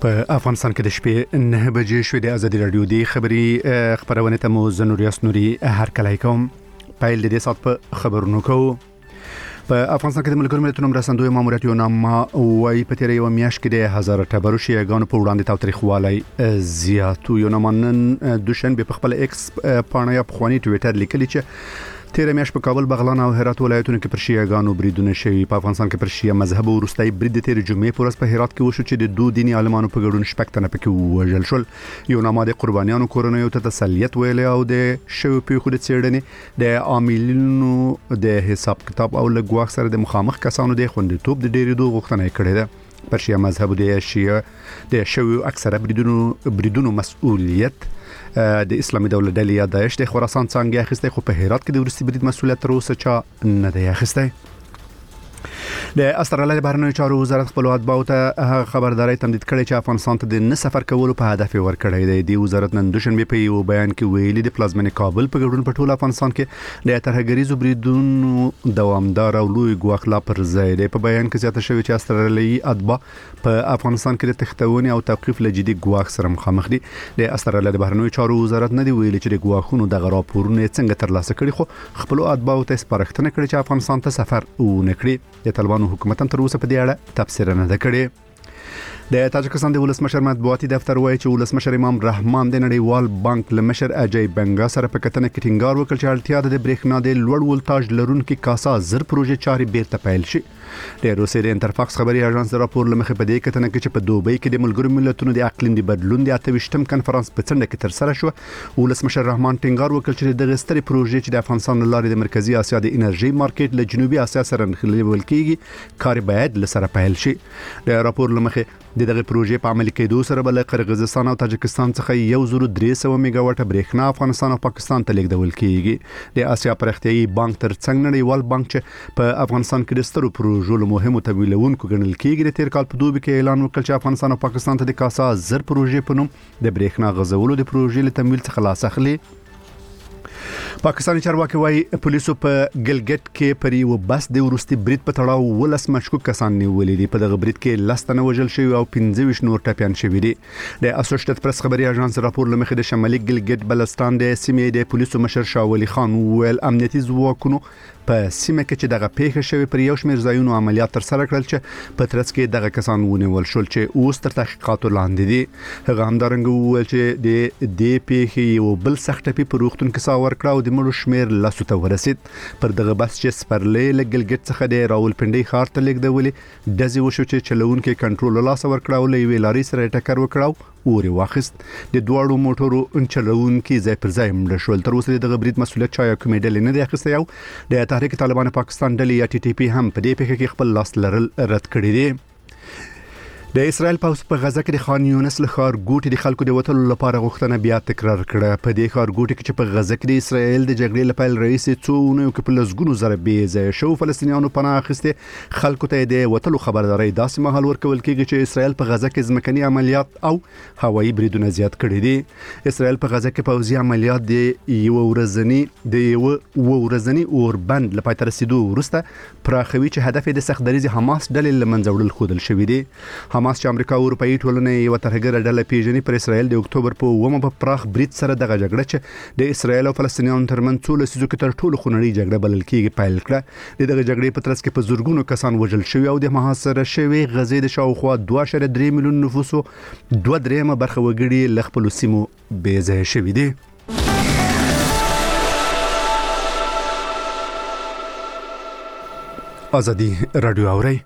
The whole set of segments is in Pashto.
په افغانستان کې د شپې 9 بجې شوې د ازادي رادیو د خبرونه ته مو زنوریاس نوري هر کله کوم پایل د دې سات په خبرونو کو په افغانستان کې د ملګرو ملتونو مرستندوی ماموریت یو نامه وای په تیر یو میاشت کې د هزار ټبرو شیګانو په وړاندې تاریخوالي زیاتو یو نامنن دوشنبه په خپل ایکس پاڼه یا په خواني ټوئیټر لیکلی چې تیر میاشت په کابل بغلان او هرات ولایتونو کې پر شیعاګانو بریدونه شوي په افغانستان کې پر شیعه مذهب ورستای برید تیر جمعې پر ورځ په هرات کې وشو چې د دوه دیني عالمانو په ګډون شپږ تنه پکې وژل شول یو نامه د قربانیانو کورنیو ته تسلیت ویل او د شوی پیښو د څېړنې د عاملینو د حساب کتاب او لګواخ سره د مخامخ کسانو د خوندیتوب د ډېرېدو غوښتنه کړې ده پر شیعه مذهب د شوی اکثره بریدونو مسؤلیت د اسلامي دولت ډلې یا داعش د خراسان څنګه اخیسته خو په هرات کې د ورستي برید مسؤلیت تر اوسه چا نه دی اخیسته د استرالیا د بهرنیو چارو وزارت خپل اتباعو ته خبرداري تمدید کړې چې افغانستان ته د نه سفر کولو په هدف ورکړی دی د وزارت نن دوشنبه په یو بیان کې ویلي د پلازمینه کابل په ګډون په ټول افغانستان کې د ترهګریزو بریدونو دوامدار او لوی ګواښ لا پر ځای دی په بیان کې زیاته شوی چې استرالیایي اتباع په افغانستان کې د تختونې او توقيف لجدي ګواښ سره مخامخ دي د استرالیا د بهرنیو چارو وزارت نه دی ویلي چې د ګواښونو د راپورونه څنګه ترلاسه کړي خو خپل اتباعو ته سپارښتنه کړې چې افغانستان ته سفر ونکړي د طالبانو حکومت هم تر اوسه په دې اړه تفسیر نه ده کړې د تاجکستان د ولسمشر مطبوعاتي دفتر وایي چې ولسمشر امام رحمان د نړیوال بانک لمشر اجای بنگا سره په کتنه کې ټینګار وکړ چې اړتیا د برېښنا د لوړ ولتاژ لرونکو کاسا زر پروژې چاري بیرته پیل شي د روسي د انټرفاکس خبري اژانس راپور لمخې په دې کتنه کې چې په دوبۍ کې د ملګرو ملتونو د اقلیم د بدلون د 28م کنفرانس په څنډه کې تر سره شو ولسمشر رحمان ټینګار وکړ چې د غستري پروژې چې د افغانستان لارې د مرکزی اسیا د انرژي مارکیټ له جنوبي اسیا سره نښلول کیږي کار باید لسره پیل شي د راپور لمخې دغه پروژې په عملي کېدو سره بل قرغیزستان او تاجکستان څخه 1300 میگاواټ برېښنا افغانستان او پاکستان ته لیږدول کیږي د اسیا پرختیايي بانک تر څنګ نړیوال بانک چې په افغانستان کې د سترو پروژو له مهمو تمویلونکو ګڼل کیږي د تیر کال په دوبي کې اعلان وکړ چې افغانستان او پاکستان ته د کاسا زر پروژې په نوم د برېښنا غځولو د پروژې له تمویل څخه لاس اخلي پاکستاني چارواکي وايي پولیسو په ګلګټ کې پر یو بس د ورستي برید په تړاو ولس مشکوک کسان نیولې دي په دغه برید کې لستنه وژل شوی او 15 نور ټپيان شوی دي د اسوسییټډ پریس خبري اژانس راپور لمخې د شمالي ګلګټ بلستان د سیمې د پولیسو مشر شاولي خان ویل امنیتي ځواکونو په سیمه کې چې دغه پیښه شوی پر یو شمېر ځایونو عملیات تر سره کړل چې په ترڅ کې دغه کسان ونیول شول چې اوس تر تحقیقاتو لاندې دي هغه همدارنګه ویل چې د دې پیښې یو بل سخت ټپي په روغتون کې ساور کړ او د مړو شمېر لاسو ته ورسید پر دغه بس چې سپرلې لګلګټ څخه د راولپنډي ښار ته لیږدولې دزي وشو چې چلونکو کنټرول لاس ور کړ او لوي لاري سره ټکر وکړ اوري واخست د دوړو موټرو چلونکو ځای پر ځای مړ شول تر اوسه دغه برید مسؤلیت چا کومې ډلې نه دی اخیسته یو د تحریک طالبان پاکستان ډلې یا ټي ټي پی هم په دې پیښه کې خپل لاس لرل رد کړی دی د اسرائیل پوځ په غزه کې د خان یونس له ښار ګوټي د خلکو د وټلو لپاره غوښتنه بیا تکرار کړه په دې ښار ګوټي کې چې په غزه کې د اسرائیل د جګړې لپاره رئیس څونه کې په لسګونو زره بيځه شو فلسطینیانو پناه اخیسته خلکو ته د وټلو خبرداري داسې مهال ورکول کېږي چې اسرائیل په غزه کې ځمکني عملیات او هوایي بریدونه زیات کړي دي اسرائیل په غزه کې پوځي عملیات د یو ورځنی اوربند لپاره تر رسیدو وروسته پراخوي چې هدف د سخت دریزي حماس ډلې لمنځه وړل خودل شوی دی حماس چې امریکا او اروپאי ټولنې یو ترهګر ډله پیژني پر اسرائیل د اکتوبر په 1 په پراخ برید سره دغه جګړه چې د اسرائیل او فلسطینیانو ترمنځ څو لسیزو کې تر ټولو خونړۍ جګړه بلل کېږي پیل کړه دغه جګړې په ترڅ کې په زورګونو کسان وژل شوی او د محاصره شوی غزې د شاوخوا 2.3 میلیون نفوسو 2.3 برخه وګړي له خپل سیمو بې ځای شوی دي ازادي رادیو اوري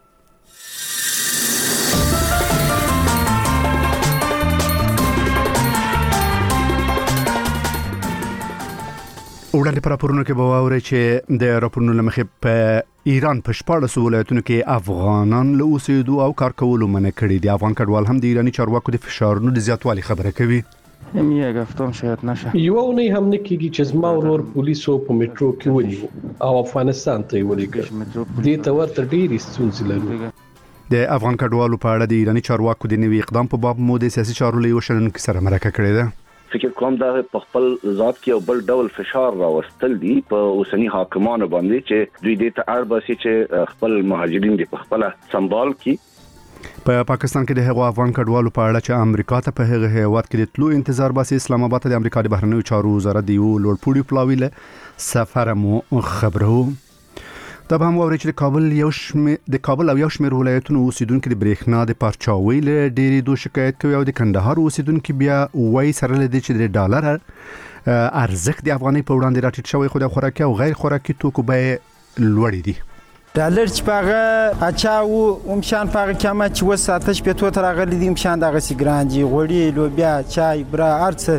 وړاندې پر راپورونو کې به واورئ چې د راپورونو لمخې په ایران په 14 ولایتونو کې افغانان له اوسېدو او کار کولو منع کړي دي افغان کډوال هم د ایرانی چارواکو د فشارونو د زیاتوالي خبره کوي یک هفتم شاید نشه یو نه هم نه کیږي چې زما ورور پولیسو په میټرو کې ونیو او افغانستان ته ولیکل دې ته ورته ډېری ستونزې لري د افغان کډوالو په اړه د ایرانی چارواکو د نوي اقدام په باب مو د سیاسي چارو له وشلن سره مرکه کړې ده فکر کوم دا په خپل ذات کې یو بل ډول فشار راوستل دي په اوسنی حاکمانو باندې چې دوی دې ته اړ باسي چې خپل مهاجرین دې په خپل سمبال کی په پاکستان کې د هغو افغان کډوالو په اړه چې امریکا ته په هغه هیواد کې د تلو انتظار باسي، اسلام آباد ته د امریکا د بهرنیو چارو وزارت د یو لوړپوړي پلاوي له سفر مو خبرو. دا به هم واوري چې د کابل او یو شمېر ولایتونو اوسیدونکو د برېښنا د پارچاوۍ له ډېرېدو شکایت کوي او د کندهار اوسیدونکو بیا وایي سره له دې چې د ډالر ارزښت د افغانۍ په وړاندې راټیټ شوی، خو د خوراکي او غیر خوراکي توکو بیې لوړې دي. ډالر چې پاغه اچاو همشان پاغه کمه چې وساتش په تو تر غلي دي همشان دغه سیګرانجی غوړي لوبیا چای برا ارڅ.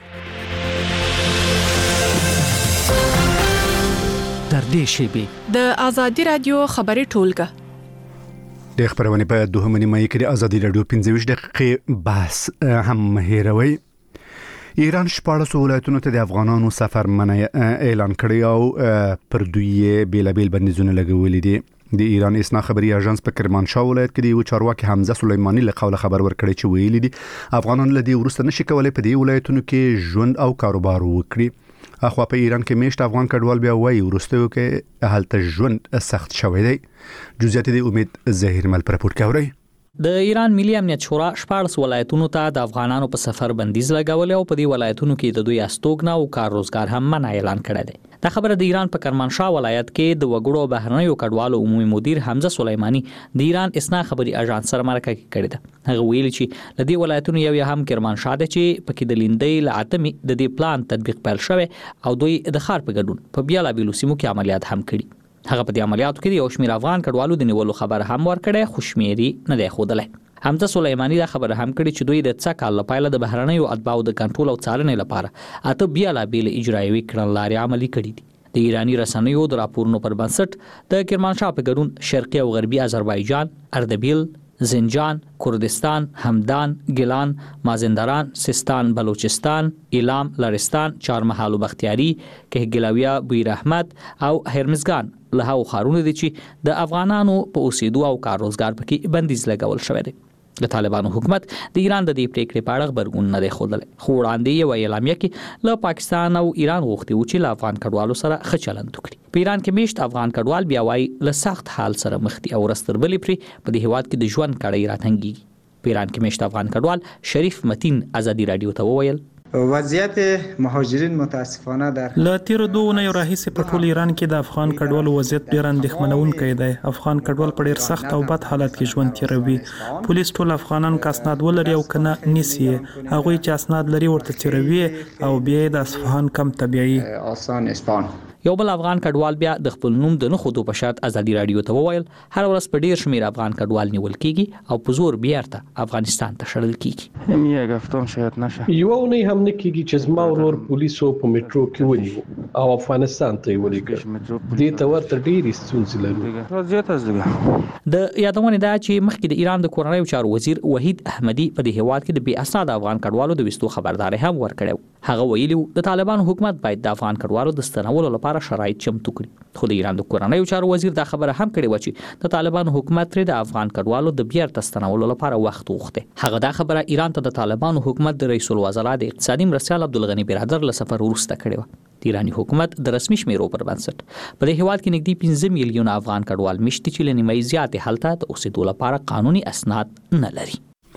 در دې شیبه د ازادي رادیو خبري ټولګه د خبرونه په 2 نیمه کې د ازادي رادیو 15 دقیقې بحث هم هیروي. ایران 14 ولایتونو ته د افغانانو سفر منع اعلان کړی او پر دوی بیلابیل بندیزونه لګولې دي. د ایران اسنا خبري اژانس په کرمانشاه ولایت کې د یو چارواکي حمزه سلیمانی له قوله خبر ورکړی چې ویلي دي افغانان له دې ورسته نشي کولای په دې ولایتونو کې ژوند او کاروبار وکړي. اخوا په ایران کې میشت افغان کډوال بیا وایي ورسته کې هلته ژوند سخت شوی دی. جزئیات د امید ظاهر مل پر راپور کوي. د ایران ملي امنیت شورا 14 ولایتونو ته د افغانانو په سفر بندیز لګولې او په دې ولایتونو کې د دوی استوګنه او کار روزګار هم منع اعلان کړی دی. دا خبره د ایران په کرمانشاه ولایت کې د وګړو بهرنیو کډوالو عمومي مدیر حمزه سلیمانی د ایران اسنا خبري اژانس سره مرکه کې کړې ده. هغه ویلي چې د دې ولایتونو یو هم کرمانشاه ده چې پکې د لیندۍ لعتمي د دې پلان تطبیق پیل شوی او دوی د خار په ګډون په بیلابیلو سیمو کې عملیات هم کړي. هغه په دې عملیاتو کې یو شمېر افغان کډوالو د نیولو خبر هم ورکړی، خو شمېري نه دی ښودلی. حمزه سلیمانی دا خبر هم کړی چې دوی د څه کال لپاره د بهرنیو اتباعو د کنټرول او څارنې لپاره اته بیلابیل اجرایوي کړنلارې عملي کړي دي. د ایرانی رسنیو د راپورونو پر بنسټ د کرمانشاه په ګډون شرقي او غربي آذربایجان، اردبیل، زنجان، کردستان، همدان، گیلان، مازندران، سیستان، بلوچستان، ایلام، لرستان، چهارمحال و بختیاری، کهگیلاویه، بویر احمد او هرمزگان له هغو ښارونو دي چې د افغانانو په اوسېدو او کار روزګار پکې بندیز لګول شوی دی. د طالبانو حکومت د ایران د دې پریکړې په اړه خبرګون نه دی ښودلی، خو وړاندې یو اعلامیه کې له پاکستان او ایران غوښتي و چې له افغان کډوالو سره ښه چلند وکړي. په ایران کې میشت افغان کډوال بیا وایي له سخت حال سره مخ دي او رستربلې پرې په دې هیواد کې د ژوند کړۍ راتنګېږي. په ایران کې میشت افغان کډوال شریف متین ازادي رادیو ته وویل وضعیت مهاجرین متاسفانه در له تیر 2 اونیو راهیسې په ټول ایران کې د افغان کډوالو وضعیت ډیر اندېښمنونکی دی. افغان کډوال په ډیر سخت او بد حالت کې ژوند تیروي. پولیس ټول افغانان کا اسناد ولري او کنه نیسي، هغه چې اسناد لري ورته تیروي او بیا د اصفهان کم طبيعي آسان اسپان. یو بل افغان کډوال بیا د خپل نوم د نه خودو په شرط ازادي رادیو ته وویل هر ورځ په ډیر شمیر افغان کډوال نیول کیږي او په زور بیرته افغانستان ته شړل کیږي. یک هفتم شاید نشه. یو نه هم نه کیږي چې زما ورور پولیسو په میټرو کې ونیو او افغانستان ته ولېږه. دې ته ورته ډېرې ستونزې لرو. وضعیت از دیگه د یادونه ده چې مخکې د ایران د کورنیو چارو وزیر وحید احمدی په دې هیواد کې د بې اسناد افغان کډوالو د وستو خبرداري هم ورکړو. هغه ویلي د طالبانو حکومت باید د افغان کډوالو د ستنولو لپاره شرایط چمتو کړي. خو د ایران د کورنیو چارو وزیر دا خبره هم کړې و چې د طالبانو حکومت لري د افغان کډوالو د بیرته ستنولو لپاره وخت وغوښته. هغه دا خبره ایران ته د طالبانو حکومت د رئیس الوزرا د اقتصادي مرستیال عبدالغنی برادر له سفر وروسته کړې و. د ایرانی حکومت د رسمي شمیرو پر بنسټ په دې هیواد کې نږدې 15 میلیونه افغان کډوال مشتي چې له نیمه زیات هلته د اوسېدو لپاره قانوني اسناد نه لري.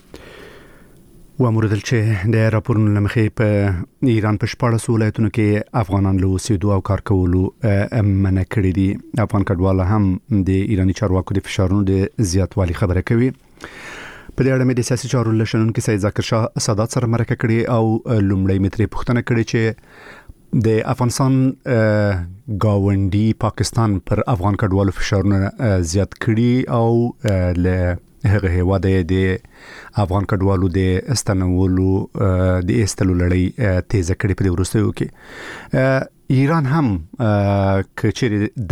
وموردل چې د راپورونو لمخې په ایران په 14 ولایتونو کې افغانان له اوسېدو او کار کولو منع کړي دي. افغان کډوال هم د ایرانی چارواکو د فشارونو د زیاتوالي خبره کوي. په دې اړه مې د سیاسي چارو لشنونکو سید ذاکر شاه سادات سره مرکه کړې او لومړی مترې پوښتنه کړې چې د افغانستان گاونډي پاکستان پر افغان کډوالو فشارونه زیات کړي او له هغه هیواد د افغان کډوالو د استنولو د استلو لړۍ تیز کړي په وروستیو کې. ایران هم کچېره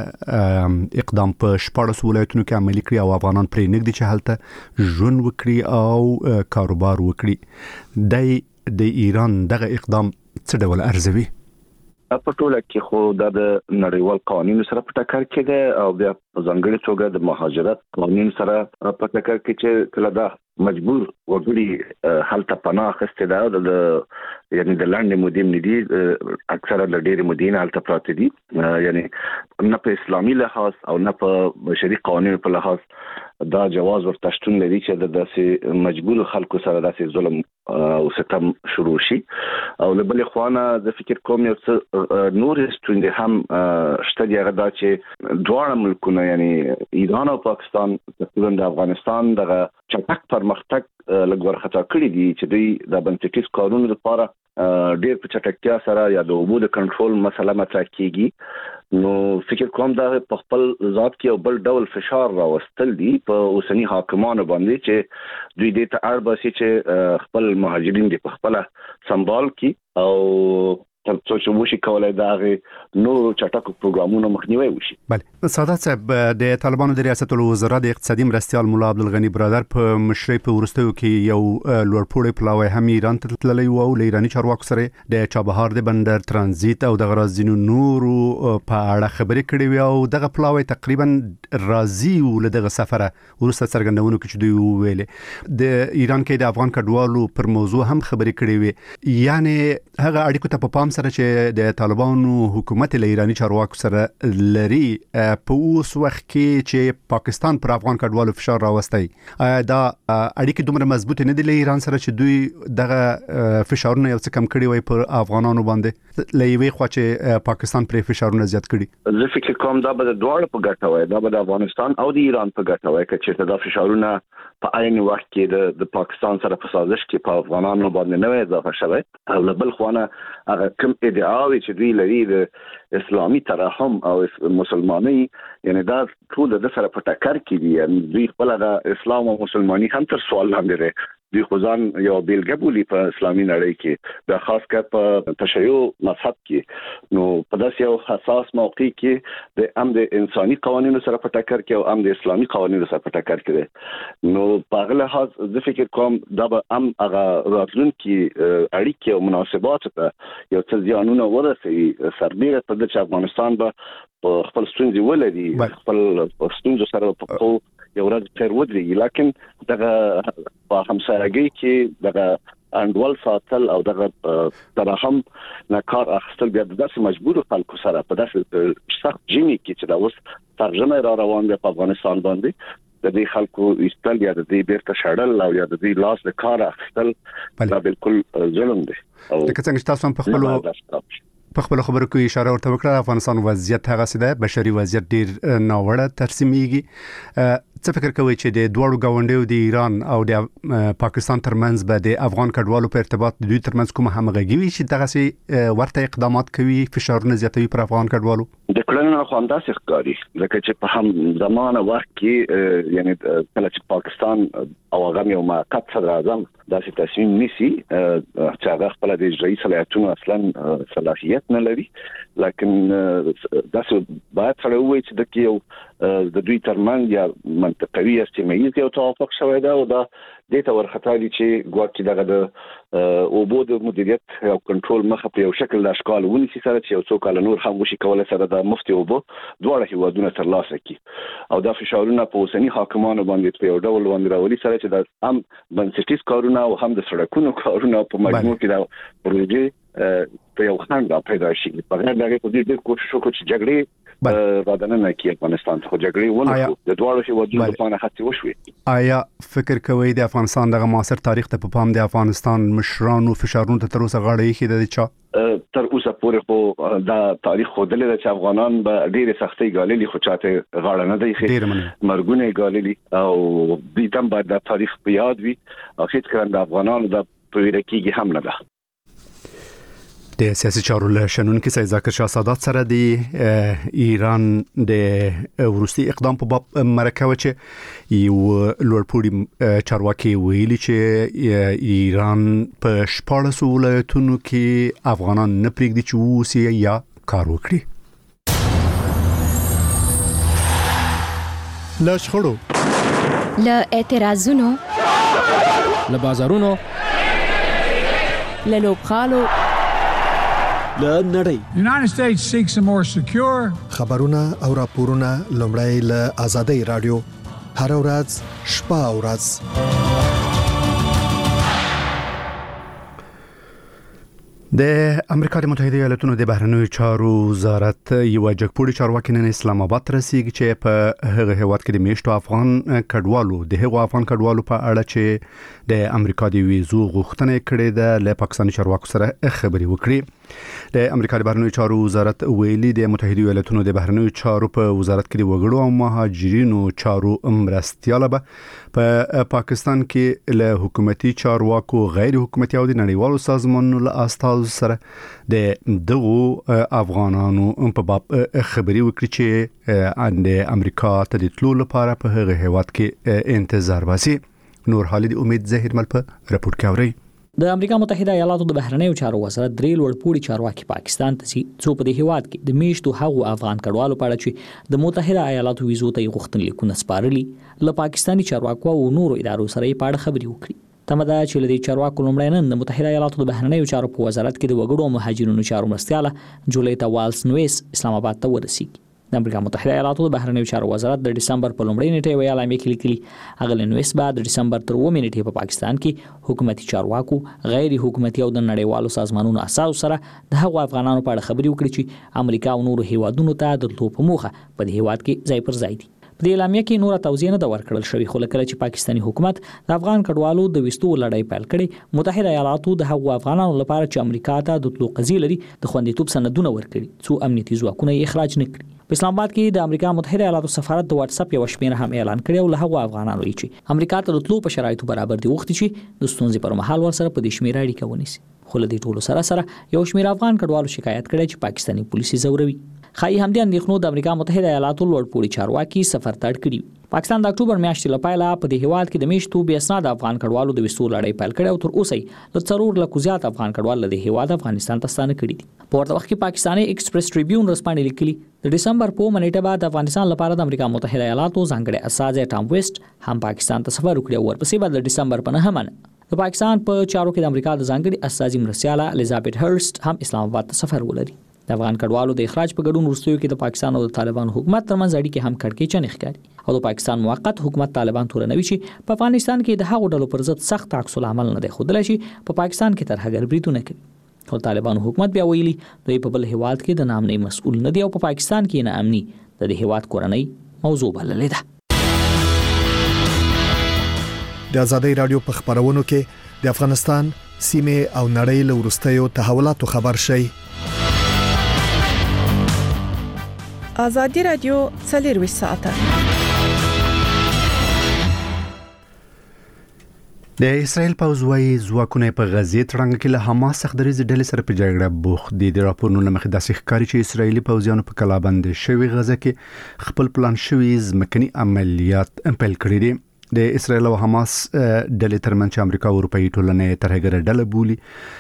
د اقدام په 14 ولایتونو کې عملي کړی او افغانان پرې نګدي چې هلته ژوند وکړي او کاروبار وکړي. د ایران دغه اقدام څه ډول ارزوي؟ په ټوله کې خو د نړیوال قوانینو سره په ټکر کې ده او بیا په ځانګړي توګه د مهاجرت قانون سره په ټکر کې چې کله دا مجبور وګړي هلته پناه اخیستې ده د یعنی د لاندې مودې ندي اکثره د ډېرې مودې هلته پراته دي، یعنی نه په اسلامي لحاظ او نه په بشري قوانینو په لحاظ دا جواز ورته شتون لري چې د داسې مجبور خلکو سره داسې ظلم او ستم شروع شي. او له بل خوانه د فکر کوم یو څه نور ستوندې هم شته دی هغه دا چې دواړه ملکونه یعنی ایران او پاکستان د افغانستان دغه چټک پرمختګ لګور خطا کړی دي چې دوی د بنسټیز قانون لپاره ډېر په چټکتیا سره یا د اوبو د کنټرول مسله مطرح کیږي. نو فکر کوم دا په خپل ذات کې یو بل ډول فشار راوستل دي په اوسنی حاکمانو باندې چې دوی دې ته اړ باسي چې خپل مهاجرین دې په خپل سمبال کی او تر څو چې وشي کولای دا نو چټک پروګرامونو مخنیوي وشي. بله سعادت صاحب د طالبانو د ریاست الوزرا د اقتصادي مرستيال مولا عبدالغنی برادر په مشرۍ په ورستیو کې یو لوړپوړی پلاوی هم ایران ته تللی و او ایرانی چارواکو سره د چابهار د بندر ترانزیت او د غرازینو نورو په اړه خبرې کړې وي او دغه پلاوی تقریبا راضي ول دغه سفره ورسته څرګندونکو کې دوی ویلې د ایران کې د افغان کډوالو پر موضوع هم خبرې کړې وي. یعنی هغه اړیکو ته په پام سره چې د طالبانو حکومت له ایرانی چارواکو سره لري په اوس وخت کې چې پاکستان پر افغان کډوالو فشار راوستي دا اړیکې دومره مضبوط نه دي له ایران سره چې دوی دغه فشارونه یو څه کم کړي وي پر افغانانو باندې لوي خو چې پاکستان پر فشارونه زیات کړي. زه فکر کوم دا به د دوړ په ګټه وي دا به د افغانستان او د ایران په ګټه وي چې دا فشارونه په عین وخت کې د پاکستان سره په سازش کې په افغانانو باندې نه اضافه شوی او له بل خوانه هغه کوم ادعاوي چې دوی لري د اسلامي ترحم او مسلمانۍ یعنی دا ټول د سره په ټکر کې دي. دوی خپل د اسلام او مسلمانۍ هم تر سوال لاندې لري. دوی خدان یو بیلګه بولی په اسلامي نړۍ کې د خاص کر په تشیع مذهب کې نو په داسې یو حساس موقع کې د امن انساني قوانینو سره په ټکر کې او امن اسلامي قوانینو سره په ټکر کې نو په هغه لحاظ د فکر کوم دا به هغه راتلونکي اړیکې او مناسبات ته یو څه ځانونه ورسي سربېره په د افغانستان به خپل ستونزې ولري خپل ستونزې سره په یو ورځ تر ودرېږي لکن دغه په همسایګۍ کې دغه انډول ساتل او دغه ترحم نه کار اخیستل بیا د داسې مجبور خلکو سره په داسې سخت جنګ کې چې دا اوس ترجمه را روان دی په افغانستان باندې د دې خلکو ایستل یا د دې بیرته شړل او یا د دې لاس د کار اخیستل دا بالکل ظلم دی. او لکه څنګه تاسو هم په خپل خبرو کې اشاره ورته وکړه افغانستان وضعیت هغه څه ده بشري وضعیت ډیر ناوړه ترسیمېږي. څه فکر کوي چې د دوړو گاونډیو د ایران او د پاکستان ترمنځ به د افغان کډوالو په ارتباط د دوی ترمنځ کوم همغږي وي چې دغه سي ورته اقدامات کوي فشارونه زیاتوي پر افغان کډوالو؟ د کړنو خواندا ښکاری لکه چې په هم زمانه وخت کې یعنی کله چې پاکستان او هغه یو موقت صدر اعظم داسې تصمیم نیسي چې هغه خپل د اجرایي صلاحیتونو اصلا صلاحیت نه لري لکن داسې باید سره وایي چې د یو د دوی ترمنځ یا منطقوي استمایي یو توافق شوی دا او دا د ته ورختالي چې ګواکې دغه د اوبو د مدیریت او کنټرول مخه په یو شکل د اشکال ونیسي سره چې یو څو کال نور هم وشي کولای سره د مفتي اوبو دواړه هیوادونه ترلاسه کړي او دا فشارونه په اوسنی حاکمانو باندې په یو ډول باندې راولي سره چې د هم بنسټیز کارونه او هم د سړکونو کارونه په مجموع کې دا پروژې په یو خنډ پیدا شي. په هغه ډول په دې کوشش وکړو چې جګړې رادنه کې افغانستان خو جګړې ونه د دوړو هیوادونو لپاره هڅې وشوي. آیا فکر کوي د افغانستان دغه معاصر تاریخ ته په پام د افغانستان مشرانو فشارونو ته تر اوسه غاړه یې خېده چې تر اوسه پورې خو دا تاریخ خو دلته چې افغانان به ډېر سختي غالي خو چاته غاړه نه دی خېده مرګونه غالي او دې تم بعد د تاریخ په یاد وي او هیڅ کله د افغانانو د پویرکیږي هم نه ده. د سیاسي چارو له شنونکو سید ذاکر شاه سادات سره د ایران د ورستي اقدام په باب مرکه و چې یو لوړپوړي چارواکي ویلي چې ایران په 14 ولایتونو کې افغانان نه پرېږدي چې ووسي یا کار وکړي. له شخړو له اعتراضونو له بازارونو له لوبغالو The United States seeks a more secure خبرونه او راپورونه لومړی له آزادۍ رادیو هر ورځ شپه او ورځ د امریکا د متحده ایالاتونو د بهرنیو چارو وزارت یو جګپوړي چارواکي نن اسلام آباد رسیدي چې په هغه هیواد کې د میشتو افغان کډوالو په اړه چې د امریکا د ویزو غوښتنه کړې ده له پاکستاني چارواکو سره خبري وکړي. د امریکا د بهرنیو چارو وزارت ویلي د متحده ایالاتونو د بهرنیو چارو په وزارت کې د وګړو او مهاجرینو چارو مرستياله په پاکستان کې له حکومتي چارواکو غیر حکومتي او د نړیوالو سازمانونو له استازو سره د دغو افغانانو په باب خبري وکړي چې د امریکا ته د تلو لپاره په هغه هیواد کې انتظار باسي. نور حالد امید زهیر مل په رپورت کې اوري. د امریکا متحده ایالاتو د بهرنیو چارو وزارت درې لوړپوړي چارواکي پاکستان ته څو په دې هیواد کې د میشتو هغو افغان کډوالو په اړه چې د متحده ایالاتو ویزو ته غوښتنې لیکونه سپارلي له پاکستاني چارواکو او نورو ادارو سره په اړه خبري وکړي. تمدا چې لدی چارواکو لومړی نن د متحده ایالاتو د بهرنیو چارو په وزارت کې د وګړو او مهاجرینو چارو مرستياله جولیتا والز نویس اسلام آباد ته ورسیږي. د امریکا متحده ایالاتو د بهرنیو چارو وزارت د دسمبر په لومړۍ نیټه ویل امریکا لیکلي اغل نویس بعد د دسمبر تر 9 نیټه په پاکستان کې حکومتي چارواکو غیر حکومتي او د نړیوالو سازمانونو اساس سره د هغو افغانانو په اړه خبري وکړي چې امریکا او نورو هیوادونو ته د تلو په موخه په دې هیواد کې ځای پر ځای دي. په دې اعلامیه کې نور توضیح نه ورکړل شوی خو لکه چې پاکستاني حکومت د افغان کډوالو د وستو لړۍ پیل کړي متحده ایالاتو د هغو افغانانو لپاره چې امریکا ته د تلو قضیه لري د خوندیتوب سندونه ورکړي څو امنیتي ځواکونه یې اخراج نه کړي. په اسلام آباد کې د امریکا متحده ایالاتو سفارت د واتس اپ یو شمېره هم اعلان کړی او له هغو افغانانو چې امریکا ته د تلو په شرایطو برابر دي وخت چې د ستونزې پر مهال ورسره په دې شمېره اړیکه ونیسي. خو له دې ټولو سره یو شمېر افغان کډوالو شکایت کړی چې پاکستاني پولیس زوروي. خای همدې اندېښنو د امریکا متحده ایالاتو لوړپوړي چارواکي سفر تړ کړی. پاکستان د اکتوبر میاشتې لپاره په دې هیواد کې د میشتو بیا اسناد افغان کډوالو د وستو لړۍ پیل کړي او تر اوسه د څلور لکو زیات افغان کډوال د هیواد افغانستان ته ستانه کړي دي. په ورته وخت کې پاکستاني ایکسپریس ټریبیون رسپانې لیکلي د دسمبر په منېټه بعد افغانستان لپاره د امریکا متحده ایالاتو ځانګړي استازی ټام ویسټ هم پاکستان ته سفر وکړي او ورپسې بعد د دسمبر په 9 د پاکستان په چارو کې د امریکا د ځانګړي استازي مرسیاله الیزابت هرست هم اسلام آباد ته سفر ولري. د افغان کډوالو د اخراج په ګډون وروستیو کې د پاکستان او د طالبان حکومت ترمنځ اړیکې هم کړکېچنې ښکاري او د پاکستان موقت حکومت طالبان تورنوي چې په افغانستان کې د هغو ډلو پر ضد سخت عکس العمل نه دی ښودلی چې په پاکستان کې ترهګر بریدونه کوي. او طالبان حکومت بیا ویلي دوی په بل هیواد کې د نامنۍ مسؤل نه دی او په پاکستان کې نه امني د دې هیواد کورنۍ موضوع بللې ده. د آزادۍ رادیو په خبرونو کې د افغانستان سیمه او نړۍ له وروستیو تحولاتو خبر شي. آزادی رادیو 24 ساعته. د اسرائیل پوځوي ځواکونه په غزه تړنګ کې له حماس څخه د ریز ډلې سره په جګړه بوخت دي. د راپورونو لمخې داسې ښکاري چې اسرائیلي پوځیانو په کلابند شوی غزه کې خپل پلان شوی ځمکني عملیات پیل کړی دي. د اسرائیل او حماس ډلې ترمنځ چې امریکا او اروپאי ټولنې ترهګر ډله بولي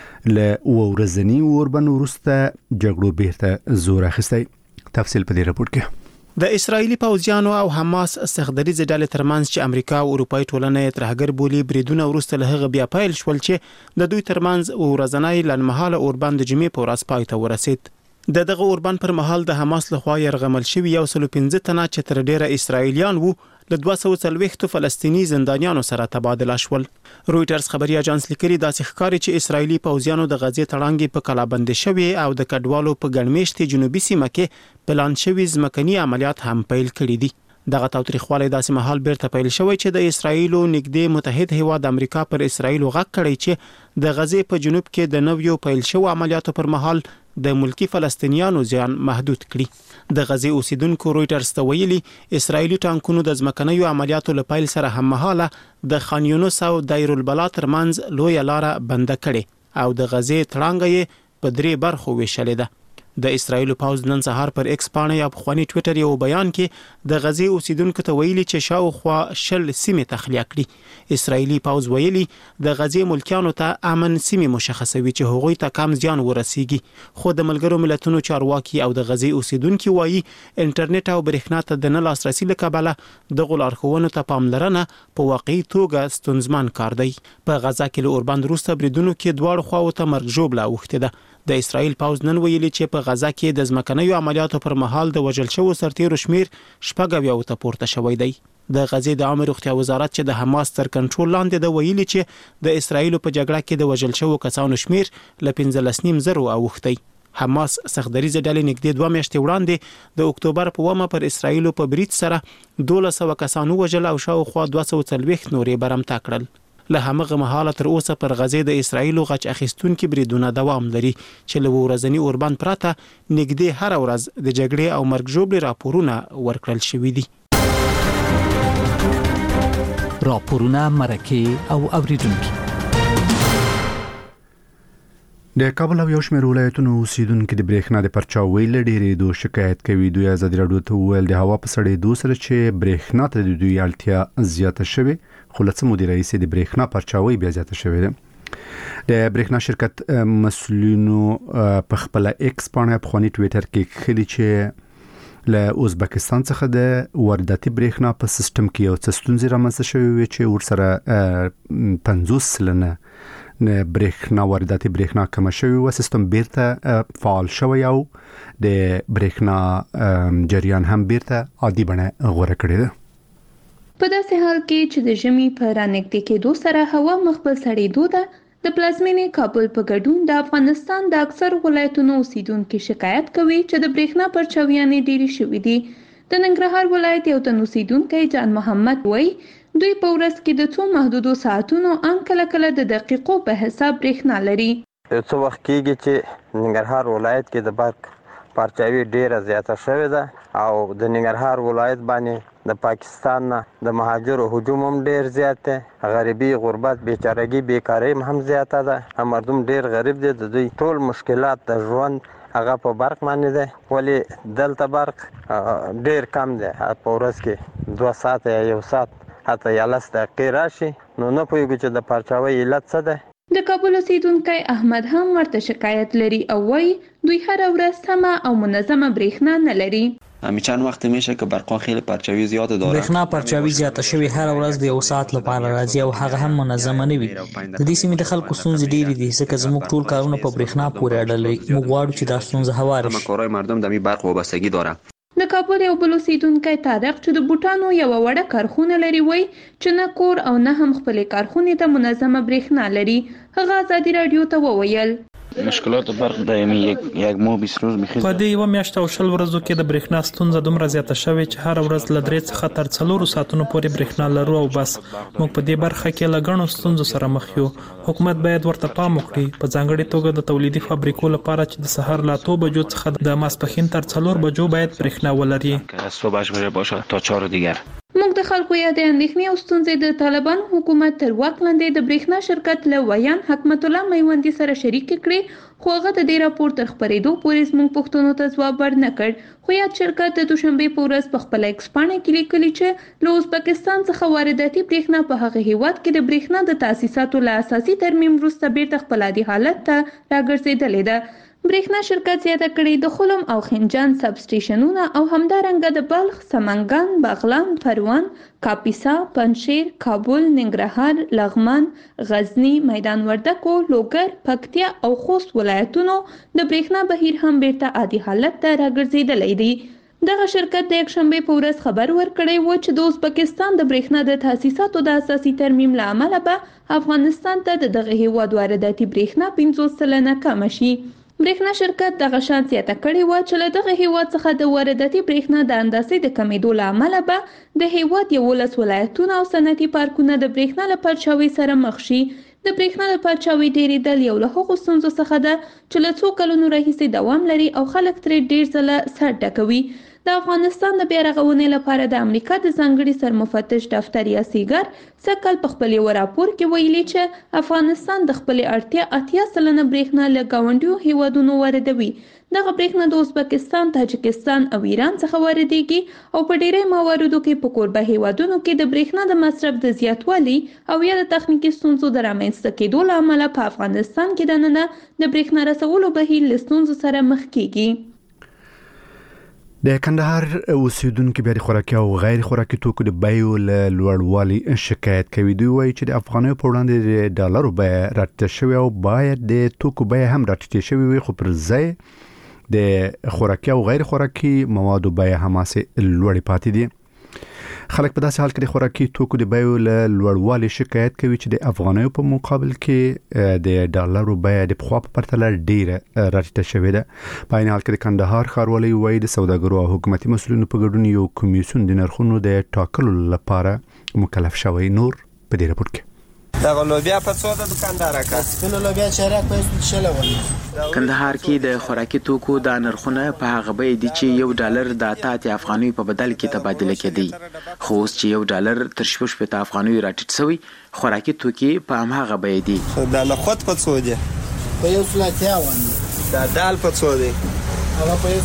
له ورځنی اوربن ورسته جګړو بیرته زور اخیستی. تفصیل په دې راپور کې د اسرایلی پوځیانو او حماس استخداریز ډلې ترمنځ چې امریکا او اروپאי ټولنې ترهګر بولی بریدونه ورسته له هغه بیا پیل شول چې د دوی ترمنځ ورځنی لنمحاله اوربند د جمعې په ورځ پای ته ورسید. دغه اوربند پر مهال د حماس لخوا يرغمل شوی 115 تنه چې تر ډیره اسرایلیان وو له 240 فلسطینی زندانیانو سره تبادله شول. رويټرز خبري اژانس لیکلي داسې ښکاري چې اسرایلی پوځیانو د غزې تړانګې په کلابند شوی او د کډوالو په ګڼمېشتي جنوبي سیمه کې پلان شوی ځمکني عملیات هم پیل کړي دي. دغه تاریخوالي داسې مهال بیرته پیل شوی چې د اسرایلو نږدې متحد هیواد امریکا پر اسرایل غږ کړی چې د غزې په جنوب کې د نویو پیل شوی عملیاتو پر مهال د ملکی فلسطینیانو ځان محدود کړي. د غزې اوسیدونکو رويټرز ته ویلي اسرایلی ټانکونو د ځمکنیو عملیاتو لپاره سره هم مهاله د خان یونس او دایر البلا ترمنځ لوی لار بند کړي او د غزې تړانګې په 3 برخو ویشلې ده. د اسرایل پوز نن سهار پر ایکس باندې یا په خواني ټوئیټر یو بیان کې د غزې اوسیدونکو ته ویلي چې شاوخوا شل سیمې تخلیه کړي. اسرایلی پوز ویلي د غزې ملکیانو ته امن سیمې مشخصوي چې هغوی ته کم زیان ورسیږي. خو د ملګرو ملتونو چارواکي او د غزې اوسیدونکو وایي انټرنیټ او برېښنا ته د نه لاسرسي لکبله د غلارښوونو ته پاملرنه په واقعي توګه ستونزمن کار دی. په غزا کې له اوربند وروسته بریدونو کې دواړو خواو ته مرګ ژوبله اوښتې ده. د اسرایل پوز نن ویلي چې په غزا کې د ځمکنیو عملیاتو پر مهال د وژل شوو سرتیرو شمیر 90 ته پورته شوی دی. د غزې د عامه روغتیا وزارت چې د حماس تر کنټرول لاندې د ویلي چې د اسرایل په جګړه کې د وژل شوو کسانو شمیر ل 15.5 اوښتی. حماس سختدریزه ډلې نږدې 2 میاشتې وړاندې د اکتوبر په 1 پر اسرایل په برید سره 1200 کسانو وژل او شاوخوا 240 نورې برمته کړل. له همغه مهاله تر اوسه پر غزې د اسرایل غچ اخیستونکو بریدونه دوام لري چې له ورځنی اوربان پراته نږدې هر ورځ د جګړې او مرګ ژوبلې راپورونه ورکړل شوې دي. راپورونه مرکه او اوریدونکو د کابل او یو شمېر ولایتونو اوسیدونکو د برېښنا د پرچاوۍ لړۍ دوه شکایت کوي. دوی آزادي راډیو ته ویل د هوا په سړېدو سره چې برېښنا ته د دوی اړتیا زیاته شوه، خو لڅ مدیر رئیس د برېښنا پرچاوۍ بیا زیاته شوه ده. د برېښنا شرکت مسؤلینو په خپل ایکس باندې په خونی ټوئیټر کې خلی چې له ازبکستان څخه د وارداتي برېښنا په سیستم کې یو څه ستونزې رامنځته شوې چې ورسره 50 سلنه برېښنا وارداتي برېښنا کم شوی و، سیستم بیرته فعال شوی او د برېښنا جریان هم بیرته عادي بڼه غوړه کړی ده. په داسې حال کې چې د ژمي په رانږدې کېدو سره هوا مخبل سړېدو ده، د پلازمینې کابل په ګډون د افغانستان د اکثر ولایتونو اوسیدونکو شکایت کوي چې د برېښنا پرچاویانې ډېرې شوې دي. د ننګرهار ولایت یو تن اوسیدونکی جان محمد وایي دوی په ورځ کې د څو محدودو ساعتونو ان کله کله د دقیقو په حساب برېښنا لري. څو وخت کېږي چې ننګرهار ولایت کې د برق پرچاوي ډیره زیاته شوې ده او د ننګرهار ولایت باندې د پاکستان نه د مهاجرو هجوم هم ډیر زیات دی. غریبي، غربت، بیچارهګي، بیکاري هم زیاته ده. مردم ډیر غریب دي. د دوی ټول مشکلات د ژوند هغه په برق باندې ده، ولی دلته برق ډیر کم دی. په ورځ کې 2 ساعت یا 1 ساعت حتی 11 دقیقې راشي، نو نه پوهیږو چې د پرچاوۍ علت څه ده. د کابل اوسیدونکی احمد هم ورته شکایت لري او وایي دوی هر ورځ سمه او منظمه برېښنا نه لري. چند وقت میشه که برق خیلی پرچاوی زیاد داره. برېښنا پرچاوی زیاته شوی هر ورځ د 1 ساعت لپاره راځي او هغه هم منظمه نه وي. د دې سیمې د خلکو ستونزې ډېرې دي ځکه زموږ ټول کارونه په برېښنا پورې اړه لري. موږ غواړو چې دا ستونزه هواره شي. کارهای مردم د برق وابستگی داره. د کابل یو بل اوسیدونکی طارق چې د بوټانو یو وړه کارخونه لري وایي چې نه کور او نه هم خپلې کارخونې ته منظمه برېښنا لري. هغه آزادي راډیو ته وویل مشکلات برق دائمی یک ماه 20 روز میخیزه. په دې 1 میاشت او 20 ورځو کې د برېښنا ستونزه دومره زیاته شوې چې هر ورځ له 3 څخه تر 4 ساعتونو پورې برېښنا لرو او بس. موږ په دې برخه کې له غنو ستونزو سره مخ یو. حکومت باید ورته پام وکړي، په ځانګړي توګه د تولیدي فابریکو لپاره چې د سحر له 2 بجو څخه د ماسپښین تر 4 بجو باید برېښنا ولري. صبح باشه تا 4 دیگر. موږ د خلکو یا د اندېښنې او ستونزې د طالبان حکومت تر واک لاندې د برېښنا شرکت له ویان حکمت الله میوندي سره شریک کړي، خو هغه د دې راپور تر خبرېدو پورې زموږ پوښتنو ته ځواب ورنه کړ. خو یاد شرکت د دوشنبې په ورځ په خپل ایکس باندې کې لیکلي چې له ازبکستان څخه وارداتي برېښنا په هغه هیواد کې د برېښنا د تاسیساتو له اساسي ترمیم وروسته بیرته خپل عادي حالت ته راګرځېدلې ده. برېښنا شرکت زیاته کړې د خلم او خنجان سب سټیشنونه او همدارنګه د بلخ، سمنګان، بغلان، پروان، کاپیسا، پنجشیر، کابل، ننګرهار، لغمان، غزنی، میدان وردګو، لوګر، پکتیا او خوست ولایتونو د برېښنا بهیر هم بیرته عادي حالت ته راګرځېدلی دی. دغه شرکت د یکشنبې په ورځ خبر ورکړی و چې د ازبکستان د برېښنا د تاسیساتو د اساسي ترمیم له امله به افغانستان ته د دغه هیواد وارداتي برېښنا 50 سلنه کم شي. برېښنا شرکت دغه شان زیاته کړې و چې له دغه هیواد څخه د وارداتي برېښنا د اندازې د کمیدو له امله به د هیواد 11 ولایتونه او صنعتي پارکونه د برېښنا له پرچاوۍ سره مخ شي. د برېښنا د پرچاوۍ ډېرېدل یو له هغو ستونزو څخه ده چې له څو کلونو راهیسې دوام لري او خلک ترې ډېر ځله سر ټکوي. د افغانستان د بیا رغونې لپاره د امریکا د ځانګړي سرمفتش دفتر یا سیګر سکل په خپل یو راپور کې ویلي چې افغانستان د خپل اړتیا 80% برېښنا له ګاونډیو هیوادونو واردوي. دغه برېښنا د ازبکستان، تاجکستان او ایران څخه واردېږي او په ډېری مواردو کې په کوربه هیوادونو کې د برېښنا د مصرف د زیاتوالي او یا د تخنیکي ستونزو د رامنځته کېدو له امله په افغانستان کې دننه د برېښنا رسولو بهیر له ستونزو سره مخ کېږي. د کندهار اوسیدونکو بیا د خوراکي او غیر خوراکي توکو د بیو له لوړوالي شکایت کوي. دوی وایي چې د افغانیو په وړاندې د ډالرو بیه راټیټه شوې او باید د توکو بیه هم راټیټه شوې وي، خو پر ځای د خوراکي او غیر خوراکي موادو بیه هماسې لوړې پاتې دي. خلک په داسې حال کې د خوراکي توکو د بیو له لوړوالي شکایت کوي چې د افغانیو په مقابل کې د ډالرو بیه د پخوا په پرتله ډیره راټیټه شوې ده. په عین حال کې د کندهار ښاروالۍ وایي د سوداګرو او حکومتي مسؤلینو په ګډون یو کمیسیون د نرخونو د ټاکلو لپاره مکلف شوی. نور په دې راپور کې دا لوبیا په څو د دکاندار کا سپینو لوبیا چیرې په شلونه کندهار کې د خوراکي توکو د نرخونه په هغه بیه دي چې یو ډالر د 80 افغانۍ په بدل کې تبادله کېدی، خو اوس چې یو ډالر تر 60 افغانۍ راټیټ شوی. خوراکي توکي په هماغه بیه دي. دا لخت په څو دي؟ په یو سلاتیا باندې. دا دال په څو دي؟ هغه په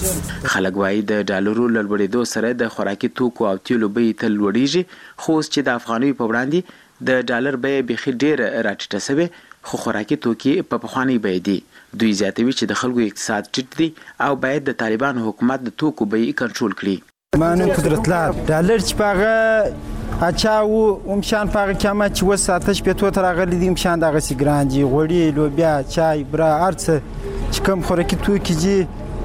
1 خلک وايي د ډالرو لوړېدو سره د خوراکي توکو او تیلو بیې تل لوړیږي، خو اوس چې د افغانۍ په وړاندې د ډالر بیه بخي ډیر راټیټه شوی، خو خوراکي توکي په پخوانی بیه دي. دوی زیاتوي چې د خلکو اقتصاد ټیټ دی او باید د طالبانو حکومت د توکو بیې کنټرول کړي. مانو قدرتلار ډالر چې پاغه اچاو ومشان پاغه کما چې وساتش په تو تر غلي دي مشان دغه سیګرانجی غوړي لوبیا چای برا ارڅ چې کوم خوراکي توکي دي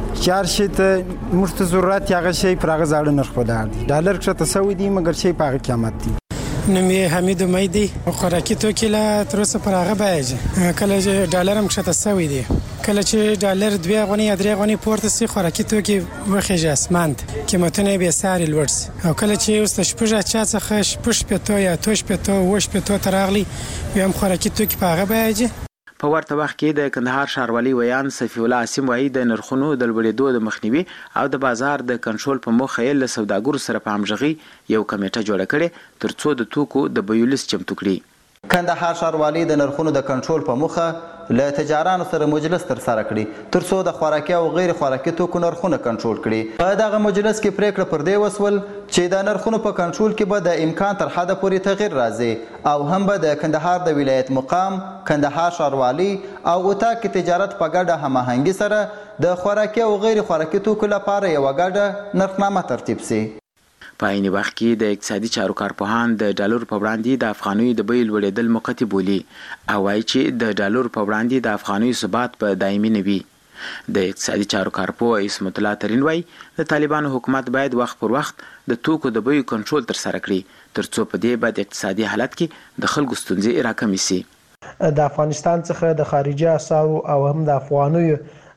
چارشت مرته ضرورت هغه شی پرغه زاړه نرخ ولر دي. ډالر چې تسوي دي مګر شی پاغه قیمت دي. نمی حمید امیدی خوراکی توکی لا تروسه پر هغه بایجه کله چې ډالر هم کښته سوی دی، کله چې ډالر 2 غونی یا 3 غونی پورته سي خوراکی توکی وخیږي اسمانت قیمتونه به ساري لوړ سي، او کله چې اوس د شپږه چا څخه شپږ پته یا توش پته وش پته تراغلی هم خوراکی توکی په هغه بایجه. په ورته وخت کې د کندهار ښاروالۍ ویان صفی الله عاصم وایي د نرخونو د لوړېدو د مخنیوي او د بازار د کنټرول په موخه یې له سوداګرو سره په همغږي یو کمیټه جوړه کړې ترڅو د توکو د بیو لیست چمتو کړي. کندهار ښاروالۍ د نرخونو د کنټرول په موخه له تجارانو سره مجلس تر سره کړي ترڅو د خوراکي او غیر خوراکي توکو نرخونه کنټرول کړي. په دغه مجلس کې پریکړه پر دې وسول چې د نرخونو په کنټرول کې به د امکان تر حده پورې تغیر راځي او هم به د کندهار د ولایت مقام کندهار ښاروالۍ او اتاق تجارت په ګډه هماهنګي سره د خوراکي او غیر خوراکي توکو لپاره یو ګډه نرخنامه ترتیب شي. په عین وخت کې د اقتصادي چارو کارپوهان د ډالر په وړاندې د افغانۍ د بیې لوړېدل موقتي بولي او وایي چې د ډالر په وړاندې د افغانۍ ثبات په دایمي نه وي. د اقتصادي چارو کارپوه اسمت الله ترین وایي د طالبانو حکومت باید وخت پر وخت د توکو د بیې کنټرول تر سره کړي ترڅو په دې باندې اقتصادي حالت کې د خلکو ستونزې راکمې شي. د افغانستان څخه د خارجي اسعارو او هم د افغانیو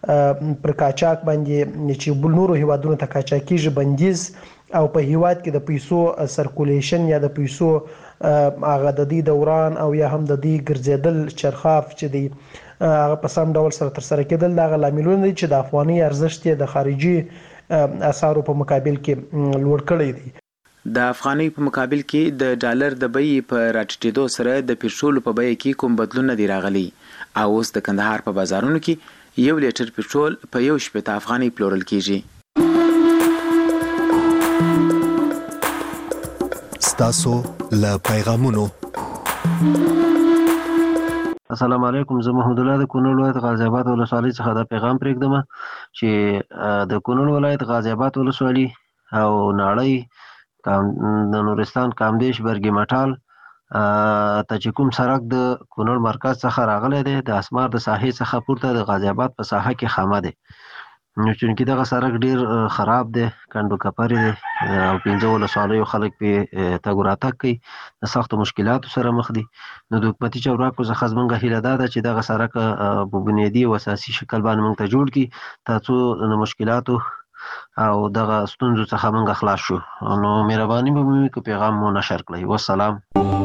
پر قاچاق باندې چې بل نورو هیوادونو ته قاچاقیږي بندیز او په هیواد کې د پیسو سرکولیشن یا د پیسو هغه د دې دوران او یا هم د دې ګرځیدل چرخاف چې دی هغه په سم ډول سره تر سره کېدل دا لاملونه دي چې د افغاني ارزښت د خارجي اسعارو په مقابل کې لوړ کړی دی. د افغانۍ په مقابل کې د ډالر د بیې په راټیټېدو سره د پېټرول په بیه کې کوم بدلون نه دی راغلی او اوس د کندهار په بازارونو کې 1 لیټر پېټرول په 1 افغانۍ پلورل کیږي. ستاسو له پیغامونو. السلام علیکم، زه محمد الله د کونړ ولایت غازی آباد ولسوالۍ څخه دا پیغام پرېږدم چې د کونړ ولایت غازی آباد ولسوالۍ او ناړۍ د نورستان کامدیش برګي مټال ته چې کوم سړک د کونړ مرکز څخه راغلی دی د اسمار د ساحې څخه پورته د غازی آباد په ساحه کې خامه دی، نو چونکې دغه سړک ډیر خراب دی، کندو کپرې دی او 15 ولسوالیو خلک پې تګ راتګ کوي، د سختو مشکلاتو سره مخ دي. نو د حکومتي چارواکو څخه زموږ هیله دا ده چې دغه سړک په بنیادي او اساسي شکل باندې موږ ته جوړ کړي ترڅو د مشکلاتو او دغه ستونزو څخه موږ خلاص شو. نو مهرباني به مو وکړئ پیغام مو نشر کړئ. والسلام.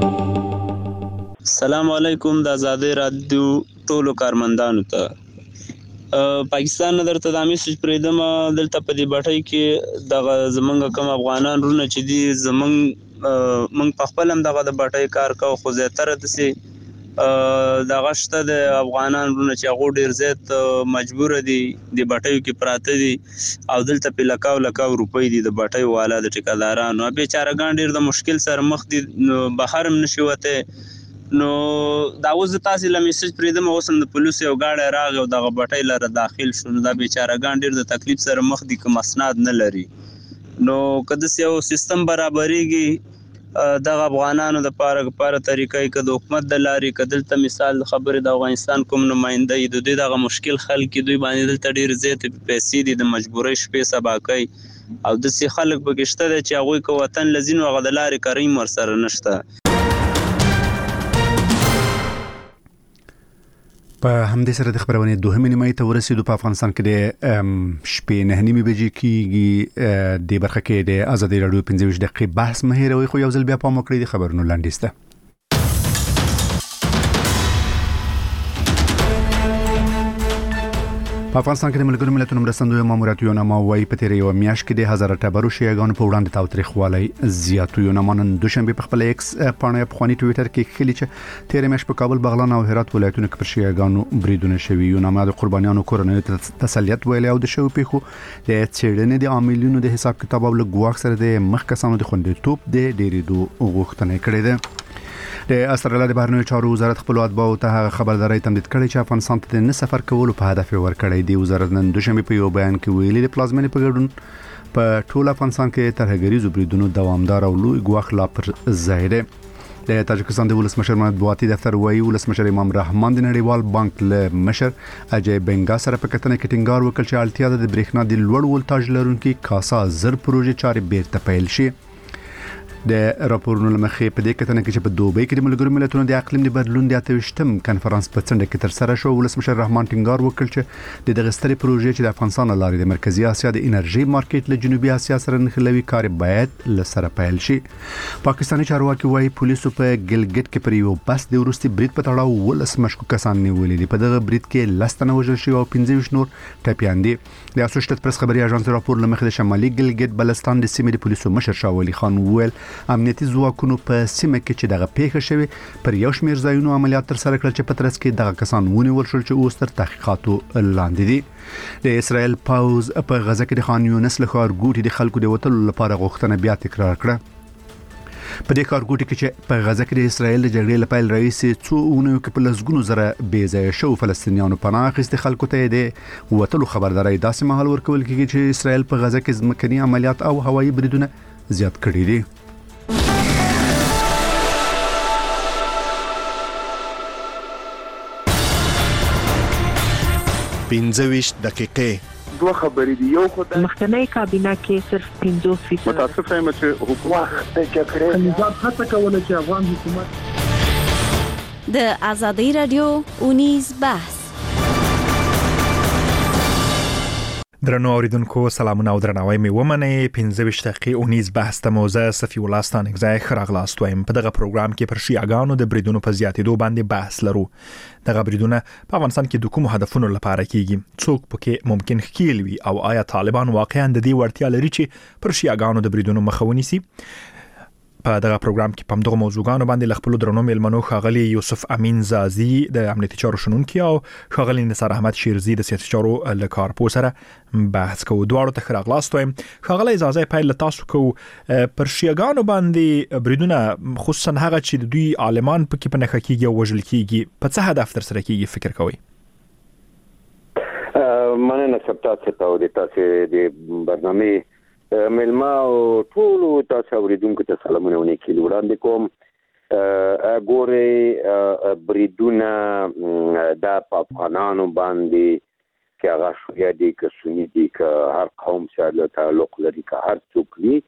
السلام علیکم د آزادۍ رادیو ټولو کارمندانو ته پاکستان نه درته د میسج پرېږدم دلته په دې بټۍ کې دغه زمونږ کوم افغانان رونه چې دي زمونږ په خپل هم دغه د بټۍ کار کوو خو زیاتره داسې دغه شته د افغانان رونه چې هغو ډېر زیات مجبوره دي د بټیو کې پراته دي او دلته پې لکاو روپۍ دي د بټیو والا د ټیکادارانو بیچارهګان ډېر د مشکل سره مخ دي، نو بهر هم نشي وتی. نو دا اوس د تاسې له میسج پرېږدم اوس هم د پولیسو یو ګاډی راغی او دغه بټۍ لره داخل شو، نو دا بیچارهګان ډېر د تکلیف سره مخ دي که مسناد نه لري. نو که داسې یو سیستم برابریږي دغه افغانانو دپاره طریقه که د حکومت د لارې که دلته مثال د خبرې د افغانستان کوم نماینده د دوی دغه مشکل حل کړي، دوی باندې دلته ډېرې زیاتې پیسې دي د مجبورۍ شپې سبا کوي او د سي خلک پکې شته چې هغوی که وطن لزین هغه د لارې کاري ورسره نشته. په همدې سره د خبرونې دوهمې نیمایي ته ورسېدو. په افغانستان کې د شپې 9:30 بجې کېږي. د برخه کې د ازادي راډیو 25 دقیقې بحث مه هېروئ، خو یو ځل بیا پام وکړئ د خبرونو لنډیز ته. په افغانستان کې د ملګرو ملتونو مرستندوی ماموریت یوناما وايي په تیرې یو میاشت کې د 1000 ټبرو شیعاګانو په وړاندې تاوتریخوالی زیات. یوناما نن دوشنبه په خپل ایکس پاڼه په خواني ټویټر کې خلی چې تیرې میاشت په کابل، بغلان او هرات ولایتونو کې پر شیعاګانو بریدونه شوي. یوناما د قربانیانو کورنۍ ته تسلیت ویلي او د شوو پیښو د څېړنې د عاملینو د حساب کتاب او لګواک سره د مخ کسانو د خوندیتوب د ډیریدو غوښتنه کړې ده. د استرالیا د بهرنیو چارو وزارت خپل اتباعو ته خبرداري تمدید کړې چې افغانستان ته د سفر کولو په هدف ورکړی دی. وزارت نن دوشنبه په یو بیان کې ویلي د پلازمینې په ګډون په ټول افغانستان کې ترهګریزو بریدونو دوامدار او لوی ګواښ لا پر ځای دی. د تاجکستان د ولسمشر مطبوعاتي دفتر وایي ولسمشر امام رحمان د نړیوال بانک له مشر اجای بنگا سره په کتنه کې ټینګار وکړ چې اړتیا ده د برېښنا د لوړ ولتاژ لرونکي کاسا زر پروژې چارې بیرته پیل شي. د راپورونو لمخې په دې کتنه کې چې په دوبۍ کې د ملګرو ملتونو د اقلیم د بدلون د 28م کنفرانس په څنډه کې تر سره شو، ولسمشر رحمان ټینګار وکړ چې د دغه سترې پروژې چې د افغانستان لارې د مرکزی اسیا د انرژي مارکیټ له جنوبي اسیا سره نښلوي کار باید له سره پیل شي. پاکستاني چارواکي وايي پولیسو په ګلګت کې پر یو بس د وروستي برید په تړاو 12 مشکوک کسان نیولي دي. په دغه برید کې 10 تنه وژل شوي او 15 نور ټپیان دي. د اسوسییټډ پریس خبري اژانس راپور لمخې د شمالي ګلګت بلستان د سیمې د پولیسو مشر شاه ولي خان وویل امنیتي ځواکونو په سیمه کې چې دغه پیښه شوه پر یو شمېر ځایونو عملیات تر سره کړل چې په ترڅ کې دغه کسان ونیول شول چې اوس تر تحقیقاتو لاندې دي. د اسرائیل پاوز په غزه کې د خان یونس له ښارګوټي د خلکو د وټلو لپاره غوښتنه بیا تکرار کړه. په دې ښارګوټي کې چې په غزه کې د اسرائیل د جګړې له پیل راهیسې څو اونیو کې په لسګونو زره بې ځایه شوو فلسطینیانو پناه اخیستې خلکو ته د وټلو خبرداری داسې مهال ورکول کېږي چې اسرائیل په غزه کې ځمکني عملیات او هوایي بریدونه زیات کړي دي. پنځه دقیقې دوه خبرې دي. یو خو د مخکنی کابینه کې صرف 50% متاسف یم چې حکومت د جګړې نظام هڅه کوله چې افغان حکومت د ازادي رادیو 19 بحث. درنو اوریدونکو سلامونه او درناوی مې ومنئ. 15 دقیقې 19 بحث ته موزه صفی الله ستانکزی خراغلاست وایم. په دغه پروګرام کې پر شیعاګانو د بریدونو په زیاتېدو باندې بحث لرو. دغه بریدونه په افغانستان کې د کومو هدفونو لپاره کیږي؟ څوک پکې ممکن ښکیل وي او آیا طالبان واقعا د دې وړتیا لري چې پر شیعاګانو د بریدونو مخه ونیسي؟ په دغه پروګرام کې په دغه موضوعګانو باندې خپل درنو میلمنو ښاغلي یوسف امین زازي د امنیتي چارو شنونکي او ښاغلي نثار احمد شیرزي د سیاسي چارو له کارپو سره بحث کوو. دواړو ته ښه راغلاست وایم. ښاغلی زازي پیل له تاسو کوو. پر شیعاګانو باندې بریدونه خصوصا هغه چې د دوی عالمان پکې په نښه کېږي او وژل کېږي په څه هدف ترسره کېږي فکر کوئ؟ مننه سپتاسو ته او د تاسو د برنامه ملما او ټول تاسو اوریدونکو ته سلامونه ونکړي وړاندې کوم. ګوره بریدونه د افغانانو باندې کې هغه شویا دي که سنی دي که هر قوم سره تعلق لري که هر څوک وي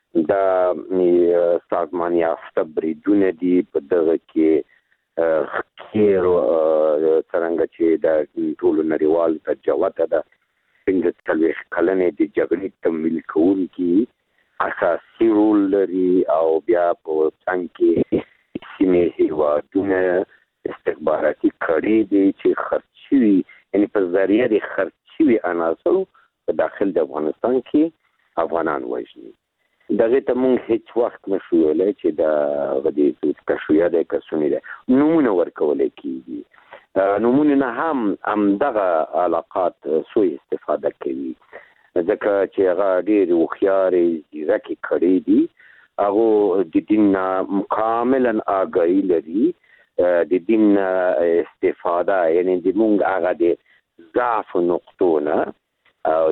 د سازمان یافته بریدونه دي. په دغه کې خیر څنګه چې د ټول نړیوال تجربه ده 15 کلنې د جګړې تمویل کوونکي اساسي رول لري او بیا په څنګه کې سیمې هیوادونه استخباراتي کړي دي چې خرچوي یعنی په ذریعه د خرچوي عناصر په داخل د افغانستان کې افغانان وژني. دغه ته مونږ هیڅ وخت نشو ویلای چې د غدي کشویا د کسونی ده نمونه ورکول کیږي. نمونه نه هم دغه علاقات سوء استفاده کوي ځکه چې هغه ډېر هوښیارې ځیرکې کړي دي. هغه د دین کاملا آګاهي لري د دین استفاده یعنی د مونږ هغه د ضعف نقطونه او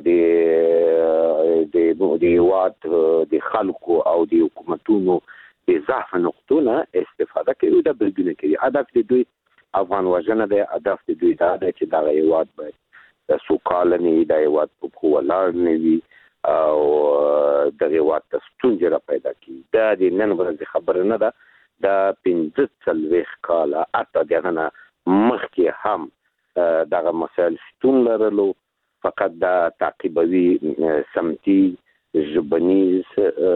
د هیواد د خلکو او د حکومتونو د ضعف نقطونه استفاده کوي. د بریدونه کوي. هدف د دوی افغان وژنه ده. هدف د دوی دا ده چې دا هیواد باید سوکاله نه وي، دا هیواد په خو ولاړ نه وي او دغه وخت ستونزې را پیدا کی دا د نن ورځې خبره نه ده دا 15 کاله اته دغه مخکې هم دغه مسایل ستون لرلو فقط دا تعقیبوي سمتي ژبنیز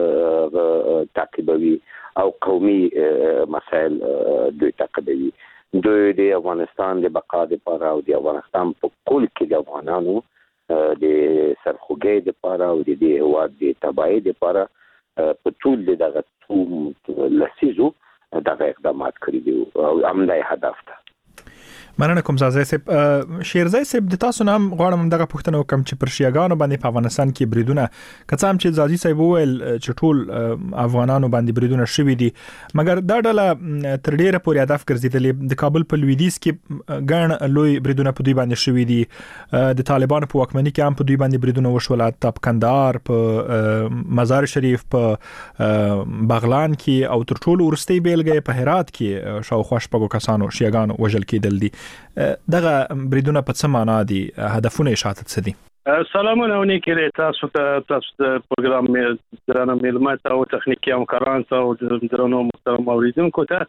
تعقیبوي او قومي مسایل دوی تعقیبوي دوی د افغانستان د بقا لپاره او د افغانستان په کل کې د افغانانو د سرخوږي لپاره او د هیواد د تباہي لپاره په ټول دغه لسیزو دغه اقدامات کړی دي او همدای هدف ده. مننه کوم زازای صاحب. شیرزای صاحب د تاسو نام غواړم دغه پوښتنه وکم چې پر شیعاګانو باندې په افغانستان کې بریدونه کڅام چې زازي صاحب وویل چې ټول افغانانو باندې بریدونه شوي دي مګر دا ډله تر ډیره پورې هدف ګرځیدلې د کابل په لویدیځ کې ګڼ لوی بریدونه په دوی باندې شوي دي د طالبانو په واکمنۍ کې هم په دوی باندې بریدونه وشول په کندهار په مزار شریف په بغلان کې او تر ټولو ورستۍ بیلګه په هرات کې شاوخوا شپږو کسانو شیعاګانو وژل کېدل دي دغه بریدونه په څه معنا دي هدفونه یې شاته څه دي؟ سلامونه ونیکره تاسو د پروګرام درنه معلومات او تخنیکی همکاران او درنو محترم اوریدونکو ته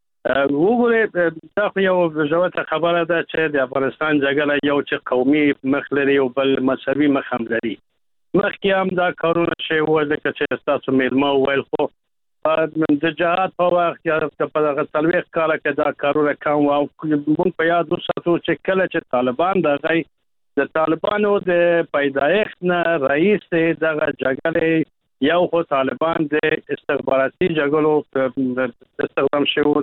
وګوره دا یو ژوره خبره ده چې د افغانستان جګړه یو چې قومي مخ لري او بل مذهبي مخ هم لري مخکې هم دا کارونه شی و چې تاسو معلومه ویل خو د جهاد په وخت یا په دغه تلويخ کاله کې دا کارونه کوم او موږ په یاد وساتو چې کله چې طالبان د طالبانو د پیدایښت نه رئیس دغه جګړې یو خو طالبان د استخباراتي جګړو استخدام شوی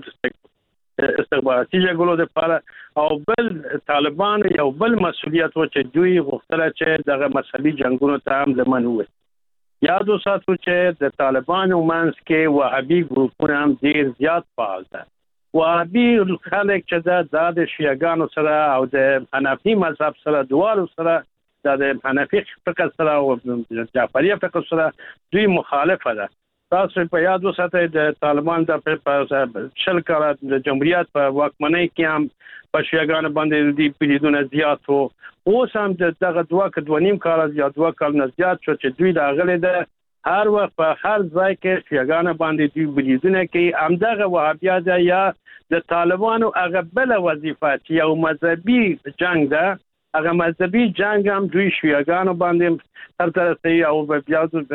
استخباراتي جګړو لپاره او بل طالبان یو بل مسؤلیت و چې دوی غوښتل چې دغه مذهبي جنگونو ته هم لمن وي یاد وساتو چې د طالبانو منځ کې وهابي ګروپونه هم ډیر زیات فعال دي وهابي خلک چې د شیعاګانو سره او د حنفي مذهب سره دوالو سره د حنفي فقه سره او جعفري فقه سره دوی مخالفه ده تاسو په یاد وساتئ د طالبان د شل کاله د جمهوریت په واکمنۍ کې هم په شیعاګانو باندې د پیډونو زیات وو اوس هم دغه دوه کال یا 2 کال نه زیات شو چې دوی د غلې د هر وخت په هر ځای کې شیعاګانو باندې دوی پیډونه کوي همدغه وهابیت یا د طالبانو هغه بل وظیفه چې یو مذهبي جنگ ده هغه مذهبي جنگ هم دوی شیعاګانو باندې تر طرفي او بیا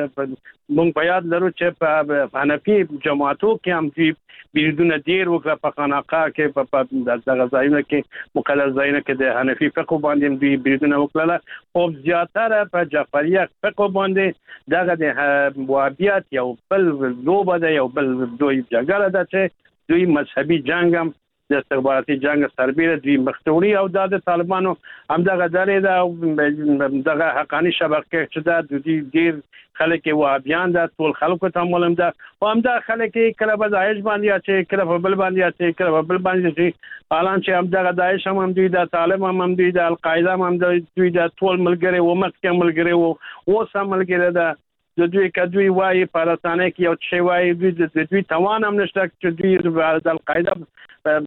موږ په یاد لرو چې په حنفي جماعتو کې هم دوی بیرونه ډیر وکړه په خانقاه کې په دغه ځایونو کې مقدس ځایونو کې د حنفي فقه باندې دوی بیرونه وکړه او زیاتره په جعفریه فقه باندې دغه د وهابیت یو بل لوبه ده یو بل دوی جګړه ده چې دوی مذهبي جنگ هم د استخباراتي جنگ سربېره دوی مختوري او د طالبانو همدغه درې ده دغه حقاني شبکه چې د دوی ډیر خلک وهابیان ده ټول خلکو ته معلوم ده او همدغه خلک کله په داعش باندې چې کله په بل باندې چې کله په بل باندې چې حالان چې همدغه داعش هم دوی د طالب هم دوی د القاعده هم دوی د ټول ملګری و مخکې ملګری و اوس هم ملګری ده د دوی کدوی وایي په رسانه کې یو شی وایي دوی توان هم نشته چې دوی د القاعده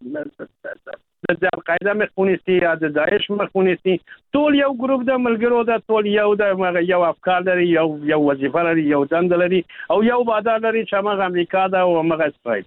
د القاعده مخونیسي یا د داعش مخونیسي ټول یو ګروپ د ملګرو د ټول یو افکار لري یو وظیفه لري یو دند لري او یو وعده لري چې هغه امریکا ده او هغه اسرائیل.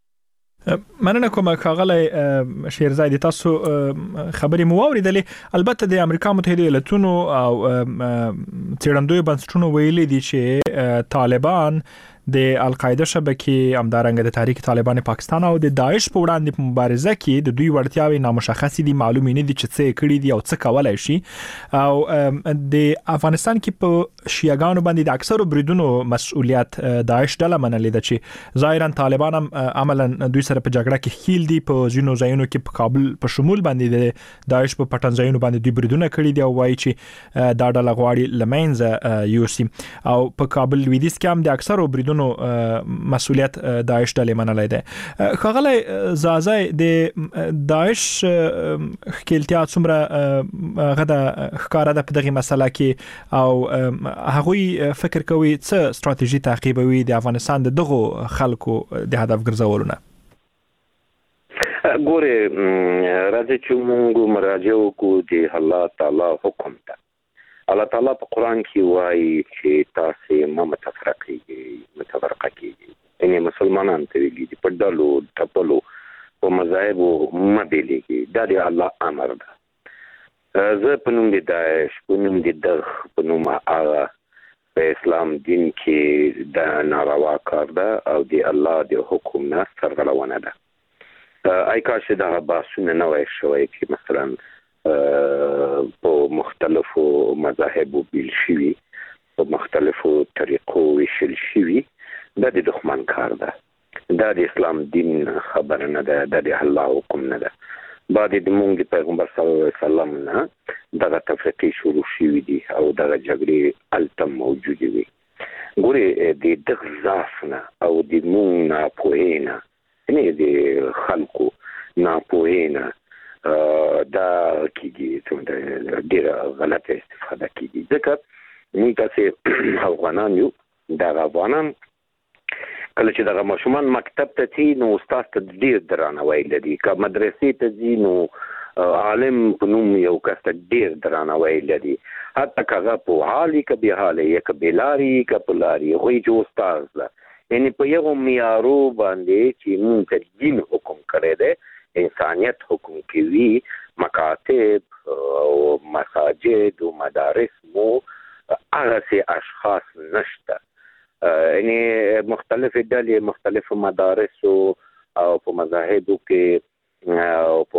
مننه کوم ښاغلی شیرزای تاسو خبرې مو واوریدلې البته د امریکا متحده ایالاتونو او تیرندوی بنسټونو ویلي دي چې طالبان د القاعده شبکې همدارنګه د تحریک طالبان پاکستان او د داعش په وړاندې په مبارزه کې د دوی وړتیاوې نامشخص دي معلومې نه دي چې څه کړي دي او څه کولای شي او د افغانستان کې په شیعاګانو باندې د اکثرو بریدونو مسؤلیت داعش ډله منلې ده چې ظاهرا طالبان هم عملا دوی سره په جګړه کې خیل دي په ځینو ځایونو کې په کابل په شمول باندې د داعش په پټن ځایونو باندې دوی بریدونه کړي دي او وایي چې دا ډله غواړي لمنځه یوسي او په کابل لویدیځ کې هم د اکثرو بریدونو مسؤلیت داعش ډلې منلای ده. ښاغلی زازای د داعش خلتیا څومره غدا ښکارا ده په دغه مسله کې او هغوی فکر کوي څه ستراتیژي تعقیبوي د افغانستان دغه خلکو د هدف ګرځولونه؟ ګوره راځي چې موږ مراجعه وکړو د الله تعالی حکم ته الله تعالی په قران کې وایي چې تاسو ما متفرقه کیږي یعنی مسلمانان ته ویلي په ډلو ټپلو په مذاهب مبيليږي دا دی الله امر ده. زه په نوم د داعش په نوم د دغ په نوم هغه په اسلام دین کې د ناروا کار ده او د الله د حکم نه سرغړونه ده. آی کاش دا باسونه نه وای شوی چې مثلا په مختلفو مذاهبو بیل شوي په مختلفو طریقو ویشل شوي دا د دښمن کار ده. دا د اسلام دین خبره نه ده، دا د الله حکم نه ده. بعد د مونږ پیغمبر صلی الله علیه وسلم نه دغه تفریقي شروع شوي دي او دغه جګړې التم موجودې وي. ګورې د دغه ضعف نه او د مونږ ناپوهۍ نه یعنې د خلکو ناپوهۍ نه دا کېږي ډېره غلطه استفاده کېږي. ځکه موږ تاسې افغانان یو. دغه افغانان کله چې دغه ماشومان مکتب ته ځي نو استاد ته ډېر درناوی لري، که مدرسې ته ځي نو عالم په نوم یو کس ته ډېر درناوی لري، حتی که هغه پوهالی که بېحالی یا که بېلاري که په لاري هغوی چې استاد ده. یعنې په یو معیارو باندې چې موږ ته دین حکم کړی دی، انسانیت حکم کوي، مکاتب او مساجد او مدارس مو هغسې اشخاص نشته. یعنی مختلف ډلې مختلف مدارس او په مذاهبو کې او په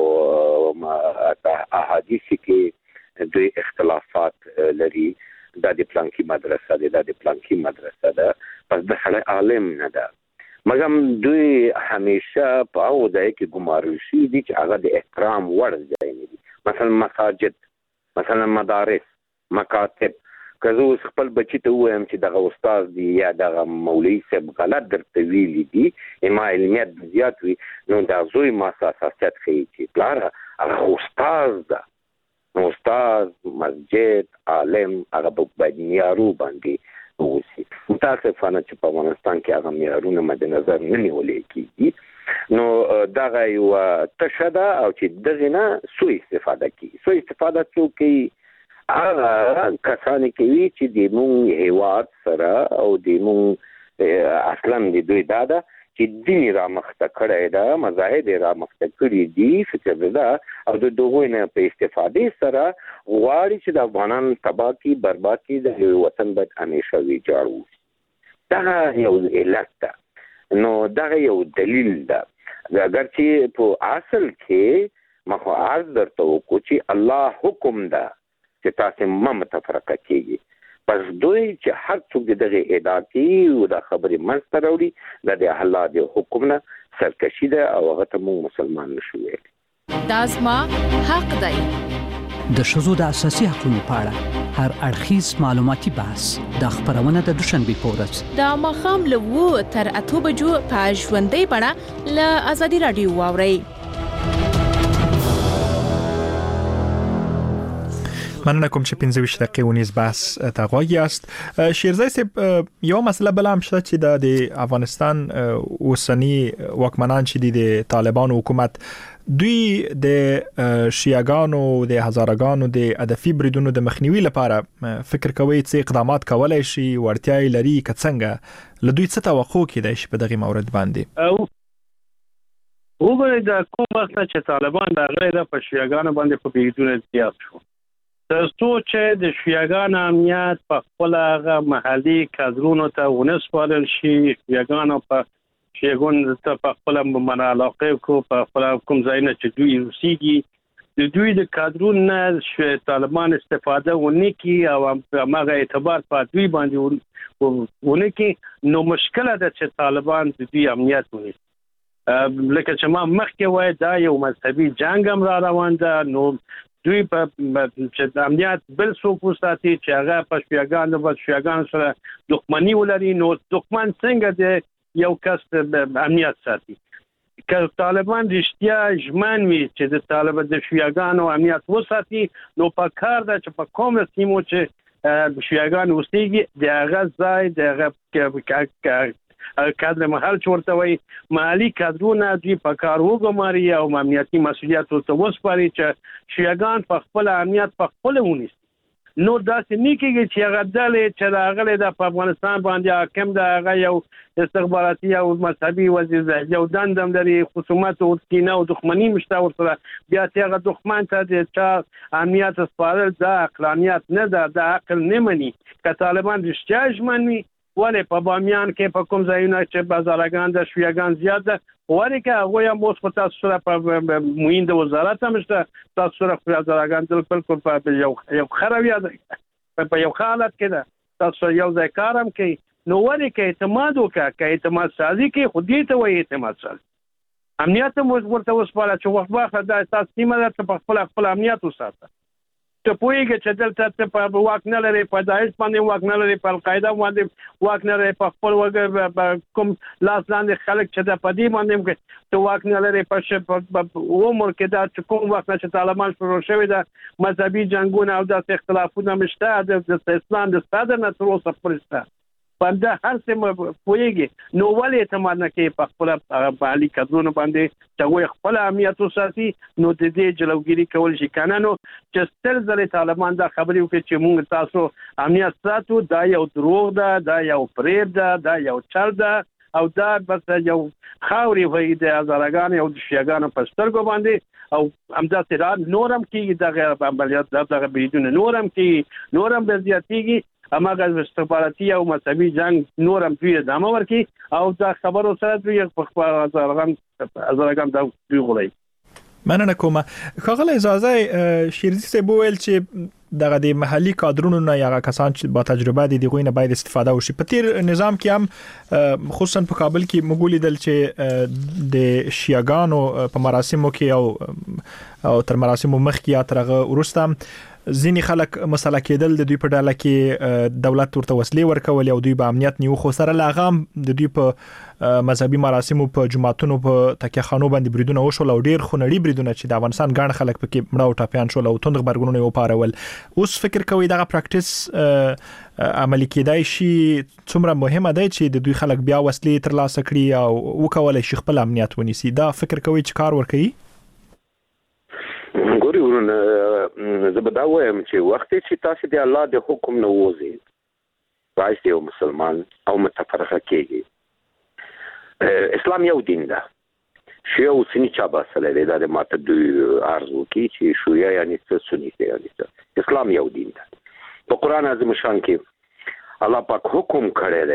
احادیث کې دوی اختلافات لري. دا د پلانکی مدرسه ده، دا د پلانکی مدرسه ده، پس د سړی عالم نه ده. مګر دوی همیشه په هغو ځای کې ګمارل شوي دي چې هغه د احترام وړ ځای نه دي. مثلا مساجد، مثلا مدارس، مکاتب. که زه اوس خپل بچي ته ووایم چې دغه استاد دی یا دغه مولوي صاحب غلط درته ویلي دي، ما علمیت زیات وي، نو دا زوی ما حساسیت ښیي چې پلاره هغه استاد ده. نو استاد، مسجد، عالم هغه باید معیارو باندې واوسي. متاسفانه چې په افغانستان کې هغه معیارونه مد نظر نه نیولې کېږي. نو دغه یوه تشه ده او چې دغې نه سوء استفاده کېږي. سوء استفاده څوک کوي؟ هغه کسانې کوي چې د مونږ هیواد سره او د مونږ اصلا د دوی دا ده چې دین یې رامخته کړی ده، مذاهب یې رامخته کړي دي، فکر ده او د هغوی نه په استفادې سره غواړي چې د افغانان تباه کړي، برباد کړي، د وطن باید همیشه ویجاړ وشي. دغه یو علت ده. نو دغه یو دلیل ده. اگر چې په اصل کې ما خو عرض درته وکړو چې الله حکم ده چې تاسو متفرقه کیږي، پس دوی چې هر څوک دغه ادعا کوي او د خبرې منځته راوړي د الله د حکم نه سرکشي ده او هغه ته موږ مسلمان نشو ویلی. دا زما حق دی. د ښځو د اساسي حقوقو په اړه هر اړخیز معلوماتي بحث د خبرونه د دوشنبه په ورځ د ماښام له 2 تر 8 بجو په ژوندۍ بڼه له ازادي رادیو واورئ. مننه کوم چې 15 دقیقې ونیز بحث ته غوږی است. شیرزای صاحب یو مسله بل هم شته چې د افغانستان اوسنی واکمنان چې د طالبان حکومت دوی د شیعاګانو د هزارګانو د هدفي بریدونو د مخنیوي لپاره فکر کوي چې اقدامات کولای شي، ورتیا لري که څنګه، له دوی څه توقع کیدای شي په دغه مورد باندې؟ وګورئ د کوم وخت چې طالبان د غیر په شیعاګانو باندې په بریدونه زیات شو، ترڅو چې د شیعاګانو امنیت په خپل هغه محلي کادرونو ته ونسپارل شي، شیعاګانو په شیعاګانو ته په خپل منالاقه کو په خپل کوم ځایونه چې دوی اوسېږي د دوی د کادرونو نه طالبان استفاده ونه کړي او هغه اعتبار په دوی باندې ونه کړي، نو مشکله ده چې طالبان د دوی امنیت ونیسي. لکه چې ما مخکې وای دا یو مذهبي جنګ هم را روان ده، نو دوی په چې امنیت بل څوک وساتي چې هغه په شیعاګانو سره دښمني ولري، نو دښمن څنګه د یو کس امنیت ساتي؟ که طالبان رښتیا ژمن وي چې د شیعاګانو امنیت وساتي، نو په کار ده چې په کومه سیمو چې شیعاګان اوسېږي د هغه ځای د هغه کادر محل چورته وي محلي کادرونه دوی په کار وګماري او امنیتي مسؤلیت ورته وسپاري چې شیعاګان په خپل امنیت په خپل ونیسي. نو داسې نه کېږي چې هغه ډلې چې راغلي د افغانستان باندې حاکم د هغه یو استخباراتي او مذهبي وزیر یو دندم لري خصومت او کینه او دښمنی مشته ورسره بیا چې هغه دښمن ته د چا امنیت سپارل دا عقلانیت نه ده د عقل نه مني که طالبان رښتیا ژمن وي ولې په بامیان کې په کوم ځایونه چې بازارګان د شیعاګان زیات ده ولې که هغوی هم اوس په تاسو سره په معین د وزارت هم شته تاسو سره بازارګان بالکل په یو ښه رویه ده په یو ښه حالت کې ده تاسو یو ځای کار هم کوي نو ولې که اعتماد وکړه که اعتماد سازي کوي خو دې ته وایي اعتماد سازي امنیت هم ورته وسپاره چې وخت واخله دا ستاسو سیمه ده ته په خپل امنیت وساته ته پوهېږې چې دلته ته په واک نه لرې په داعش باندې واک نه لرې په القاعده باندې واک نه لرې په خپل کوم لاس لاندې خلک چې د په دې باندې ته واک نه لرې په عمر کې دا چې کوم وخت نه چې طالبان شروع شوي ده مذهبي جنګونه او داسې اختلافونه هم شته د اسلام د ستا نه تر اوسه پورې شته په دا هر څه پوهېږي نو ولې اعتماد نه کوي په خپله په عالي کدرونو باندې چې هغوی خپله امنیت وساتي نو د دې جلوګیري کول شي که نه نو چې ستر ځلې طالبان دا خبرې وکړي چې موږ تاسو امنیت ساتو دا یو دروغ ده دا یو فریب ده دا یو چل ده او دا بس یو خاورې وایي د هزارګانو او د شیعاګانو په سترګو باندې او همداسې نور هم کېږي دغه عملیات دغه بریدونه نور هم کېږي نور هم زیاتېږي هماغه استخباراتي او مذهبي جنگ نور هم دوی ادامه ورکړي او دا خبرو سره دوی په خپل هزارګان دا دوی غوړي مننه کوم ښاغلی اجازه شیرزي صاحب وویل چې دغه د محلي کادرونو نه یا کسان چې با تجربه دي دغه نه باید استفاده وشي په تیر نظام کې هم خصوصا په کابل کې مغولي دل چې د شیعاګانو په مراسمو کې او تر مراسمو مخکې یا ترغه ورسته ځینی خلک مسله کېدل د دوی په ډله کې دولت ورته وسلې ورکول او دوی به امنیت نیو خو سره لاغام د دوی په مذهبي مراسمو په جماعتونو په تکیهخانو باندې بریدونه وشول او ډیر خونړي بریدونه چې د افغانستان ګڼ خلک پکې مړه او ټاپیان شول او توند خبرګونونه یې وپارول اوس فکر کوي دغه پریکټیس عملي کېدای شي څومره مهمه ده چې د دوی خلک بیا وسلې ترلاسه کړي او وکولای شي خپل امنیت ونیسي دا فکر کوي چې کار ورکوي ګوري ورونه زه به دا وایم چې وخت چې تاسو د الله د حکم نه وځئ راځي یو مسلمان او متفرقه کېږي اسلام یو دین ده شیعه او سنی چا باسه لري دا د ماته دوی ارزو کې چې شیعه یعنی څه سنی یعنی اسلام یو دین ده په قران عظیم شان کې الله پاک حکم کړی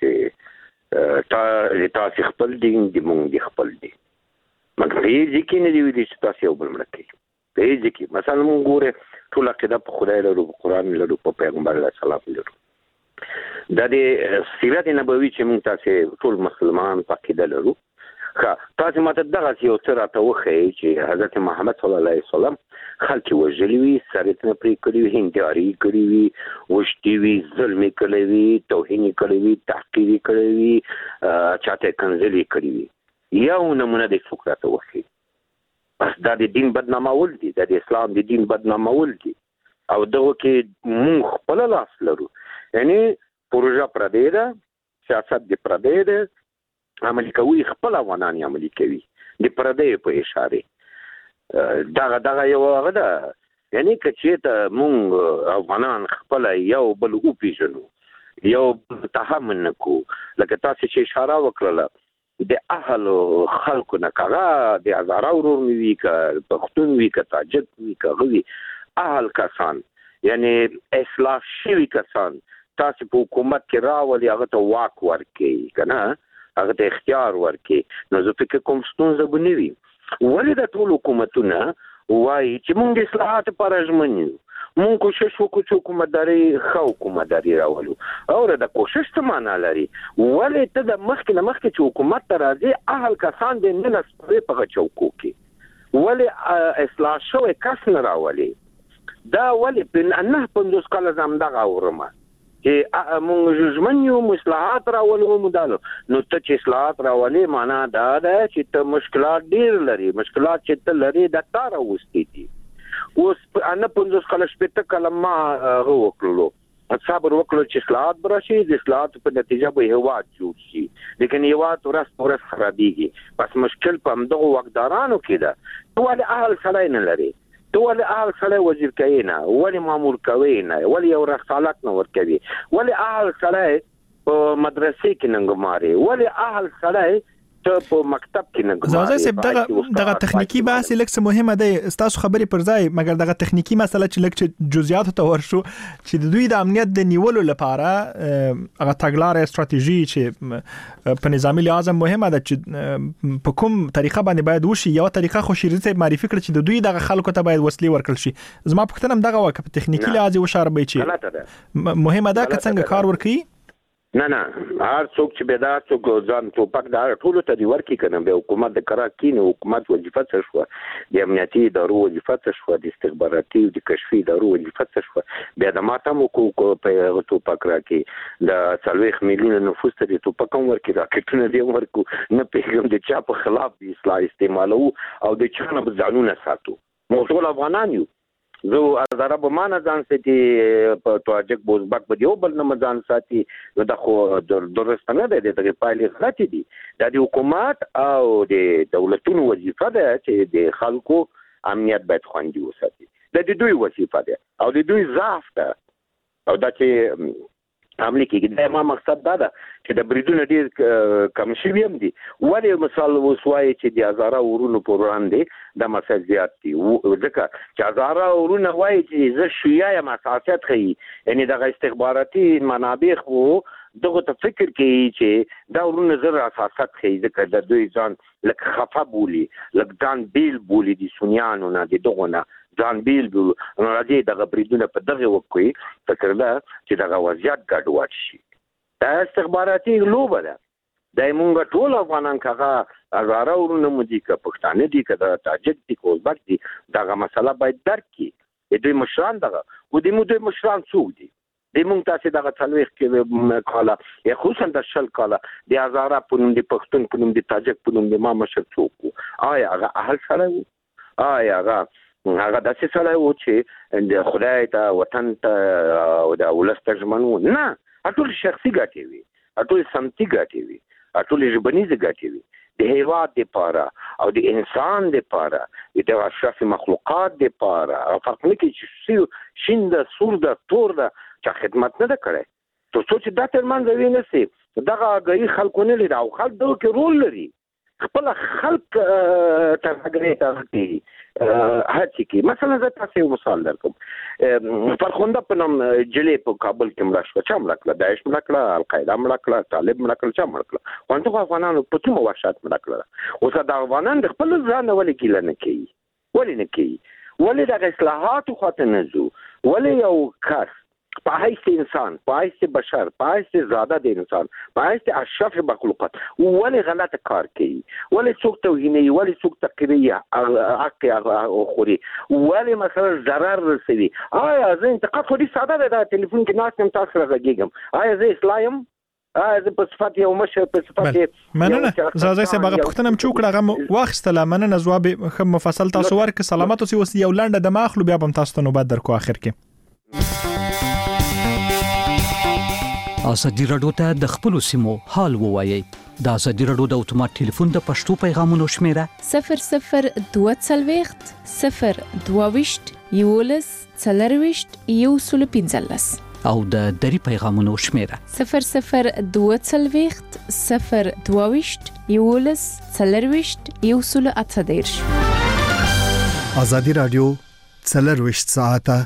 دی چې تاسو خپل دین دی مونږ دی خپل دین مګر یې ځکه نه دی ویلي چې تاسو یو بل مړ کړئ په دې کې مثلا موږ ګوره ټول عقیده په خدای لرو په قران لرو په پیغمبر علیه السلام لرو دا د سیرت نبوي چې موږ تاسو ټول مسلمان په عقیده لرو تاسو ماته دغه یو څه راته وخی چې حضرت محمد صلی الله علیه وسلم خلک وژلي وي سرتنه پرې کړي وي هنداري کړي وي وشتي وي ظلم کړي وي توهین کړي وي تحقیر کړي وي چاته کنځلي کړي وي یو نمونه د فکرته وخی بس دا د دین بدنامول دي د اسلام د دین بدنامول دي او دغه کې موږ خپل لاس لرو یعنی پروژه پردې ده سیاست د پردې ده عملي کوي خپل افغانان عملي کوي د پردې په اشاره دغه یو هغه ده یعنی چې ته موږ افغانان خپل یو بل او پیژنو یو تحمل نکو لکه تاسو چې اشاره وکړه د اهل خلکو نه کاغه د هزاره ورور وی کا پښتون وی کا تاجک وی کا غوی اهل کسان یعنی اصلاح شوی کسان تاسو په حکومت کې راولي هغه ته واک ورکړي کنه هغه ته اختیار ورکړي نو زه فکر کوم ستونزه بنوي ولې د ټول حکومتونه وایي چې موږ اصلاحات پرځمنیو مونږ کوشش وکړو چې حکومتداري ښه حکومتداري راولو او د کوشش څه معنا لري ولې ته د مخکې چې حکومت ته راځي اهل کسان د نه لسپرې په چوکو کې ولې اصلاح شوی کس نه راولي دا ولې په نه 50 کال زمدغه اورمه چې مونږ ژمنیو مصلحات راولو مودالو نو ته چې اصلاحات راولي معنا دا ده چې ته مشکلات ډیر لري مشکلات چې ته لري د تار اوستي دي اوس انا 50 کال شپته کلمه وکړلو صبر وکړو چې اصلاحات براشي د اصلاحات په نتیجه به هوا جوړ شي لیکن یو ورځ خرابېږي بس مشکل په همدغه وقدارانو کې ده ټول اهل سړی نه لري ته ولې هغه سړی وزیر کوي نه، ولې مامور کوي نه، ولې یو رسالت نه ورکوي، ولې هغه سړی په مدرسې کې ننګماري، ولې هغه سړی په مکتب کې نه زازه سب دغه تخنیکی بحث لکه مهمه ده تاسو خبرې پر ځای، مګر دغه تخنیکی مسله چې لکه جزئیات ته ورشو چې د دوی د امنیت د نیولو لپاره هغه تګلارې استراتیژي چې په نظامی لحاظ مهمه ده چې په کوم طریقه باندې باید وشي. یو طریقه خو شریزه معرفي کړ چې د دوی دغه خلکو ته باید وسلې ورکړل شي. زما پوښتنه هم دغه وکړه په تخنیکی لحاظ وشاربې چې مهمه ده که څنګه کار ورکړي. نه هر څوک چې به دا څوک ځان ټوپک دا ټولو ته دی ورکی کنه به حکومت د کراکین حکومت وظیفه څه شو، د امنیتي ادارو وظیفه څه شو، د استخباراتي او د کشفي ادارو وظیفه څه شو. بیا د ماتم کو په ټوپک راکی د 40 میلیون نفوس ته د ټوپک ورکی راکټونه دی ورکو نه پیغام د چا په خلاف د اصلاح استعمالو او د چانه ځانونه ساتو. موږ ټول افغانان یو، زه ازاره به مان ځان ساتي په تواجک بوزبک به یو بل نه ځان ساتي، نو دا خو درست نه ده، د پایلې غلطي دي. دا د حکومت او د دولتونو وظیفه ده چې د خلکو امنیت باید خوندي وساتي. دا د دوی وظیفه ده او د دوی ضعف ده او دا چې عملي کېږي. دا ما مقصد دا ده چې د بریدونو ډېر کم شوي هم دي. ولې مثال اوس وایي چې د هزاره ورونو په وړاندې دا مسایل زیات دي، ځکه چې هزاره ورونه وایي چې زه شیعه یم، حساسیت ښیي، یعنې دغه استخباراتي منابع خو دغه ته فکر کوي چې دا ورونه زر حساسیت ښیي، ځکه د دوی ځان لکه خفه بولي، لکه ځان بیل بولي د سنیانو نه، د دغو نه ځان بیل بولي. نو راځي دغه بریدونه په دغه وکوي، فکر ده چې دغه وضعیت ګډوډ شي. دا استخباراتي لوبه ده. دا مونږ ټول افغانان کاغه هزاره ورونه مو دي، که پښتانه دي، که د تاجک دي، که ازبک دي، دغه مسله باید درک کړي. د دوی مشران دغه و د دوی مشران څوک دي؟ د مونږ تاسې دغه 40 کاله یا خصوصا د 20 کاله د هزاره په نوم، د پښتون په نوم، د تاجک په نوم د ما مشر څوک و؟ آیا هغه اهل سړی و؟ آیا هغه داسې سړی و چې د خدای ته، وطن ته او د ولس ته ژمن و؟ نه، ټول شخصي ګټې وي، ټول سمتي ګټې وي، ټول ژبنیزې ګټې وي. د هیواد دپاره او د انسان دپاره، د اشرف مخلوقات دپاره فرق نه کوي چې شین ده، سور ده، تور ده، چا خدمت نه ده کړی. تر څو چې دا ترمنځ وي نه سي، دغه اګاهي خلکو نه لري او خلک دغه کې رول لري. خپل خلک ترګرې ته کوي هڅه کوي. مثلا زه تاسو یو مثال درکوم. فرخنده په نوم جلې په کابل کې مړه شو. چا مړه کړه؟ داعش مړه کړه، القاعده مړه کړه، طالب مړه کړه، چا مړه کړه؟ وانه افغانانو په څومره وحشت مړه کړه. اوس دا افغانان د خپل ځان ولې کېله نه کوي؟ ولې نه کوي؟ ولې د اصلاحاتو خاطر نه ځو؟ ولې یو کس په حیث انسان، په حیث بشر، په حیث زاده د انسان، په حیث اشرف مخلوقات ولې غلط کار کوي؟ ولې څوک توهیني؟ ولې څوک تقریه حق خوري؟ ولې مثلا ضرر رسوي؟ آیا زه انتقاد خو دې ساده ده، ټلیفون کې ناست یم، تاسو راغږیږم، آیا زه اسلایم؟ زه په صفت یو مشر، په صفت مننه. زازه سه هغه پښتنه م چوک راغه واخستله. مننه جواب خو مفصل تاسو ورک. سلامات اوسئ. یو لنډه د ماخلو بیا بم تاسو ته نوبت درکو اخر کې. ازادي راډیو ته د خپل سیمو حال ووایي. د ازادي راډیو د اتومات ټلیفون د پښتو پیغامونو شمیره 0022 022 11 40 115 او د دری پیغامونو شمیره 0022 022 11 40 118. ازادي راډیو 24 ساعته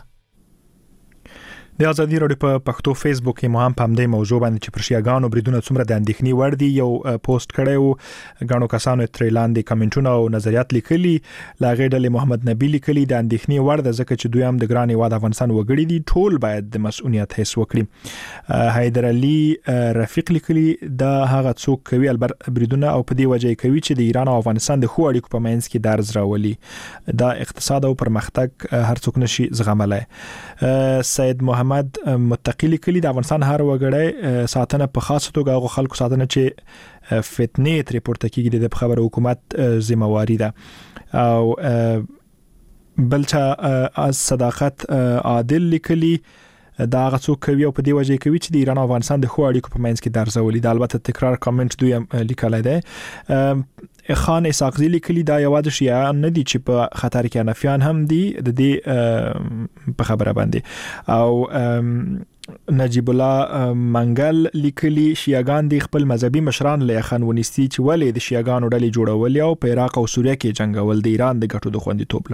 د ازادي راډیو په پښتو فیسبوک کې مو هم په همدې موضوع باندې چې پر شیعاګانو بریدونه څومره د اندېښنې وړ دي یو پوسټ کړی و. غاڼو کسانو ترې لاندې کمنټونه او نظریات لیکلي. لا غېډلې محمد نبی لیکلي د اندېښنې وړ ده، ځکه چې دوی هم د ګران هیواد افغانستان وګړي دي، ټول باید د مسؤلیت حس وکړي. حیدر علي رفیق لیکلي دا هغه څوک کوي البته بریدونه او په دې وجه کوي چې د ایران او افغانستان د خو اړیکو په منځ کې درز راولي. دا اقتصاد او پرمختګ هر څوک نشي زغملای. سید محمد متقی لیکلي د افغانستان هر وګړی ساتنه په خاصه توګه هغه خلکو ساتنه چې فتنې ترې پورته کیږي د خبره حکومت ذمہواری ده. او بل چا صداقت عادل لیکلي دا هغه څوک کوي او په دې وجه کوي چې د ایران او افغانستان د خو اړیکو په منځ کې درزولي. دا البته تکرار کامنټ دوی لیکلای دی. خان اسحاقزي لیکلي دا یوازې شیعه نه دي چې په خطر کې حنفیان هم دي د دې په خبره باندې او نجیب الله منګل لیکلي شیعاګان د خپل مذهبي مشران له خان ونیسي چې ولې د شیعاګانو ډلې جوړول او په عراق او سوریه کې جنگول د ایران د ګټو د خوندیتوب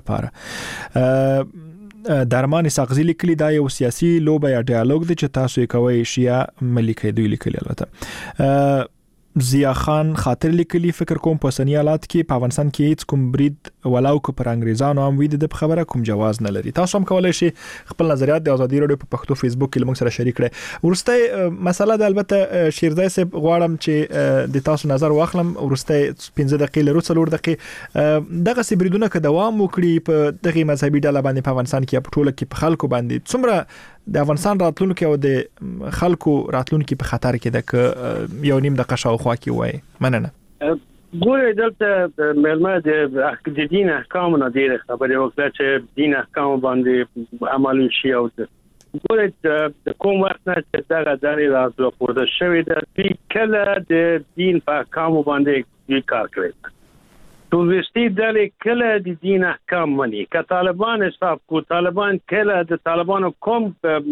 لپاره درمان اسحاقزي لیکلي دا یو سیاسي لوبه یا ډیالوګ دی چې تاسو یې کوي شیعه ملي دوی لیکلي البته ضیا خان خاطر لیکلي فکر کوم په سنی حالات کې په افغانستان کې هیڅ کوم برید ولاو کو پر انګریزانو هم وید د خبره کوم جواز نه لري. تاسو هم کولای شئ خپل نظریات د ازادي رادیو په پښتو فیسبوک کې موږ سره شریک کړئ. ورسته مسله د البته شیرزای صاحب غواړم چې د تاسو نظر واخلم. ورسته 15 دقیقې لرو 4 دقیقې دغه سبریدونه که دوام وکړي په دغه مذهبي ډله باندې په افغانستان کې په ټوله کې په خلکو باندې څومره د افغانستان راتلونکو او د خلکو راتلونکو په خطر کې ده که یو نیم دقیقه شاوخوا کې وای. مننه. ګورې دلته مېلمه د دین احکام نه ډېر خبرې وکړه چې دین احکام باندې عمل شي او ګورې د کوم وخت نه چې دا غوړي راځي شوی د کله د دین په احکام باندې کار کوي. ټولستي د کله د دین احکام مني که طالبان حساب کو طالبان کله د طالبانو کوم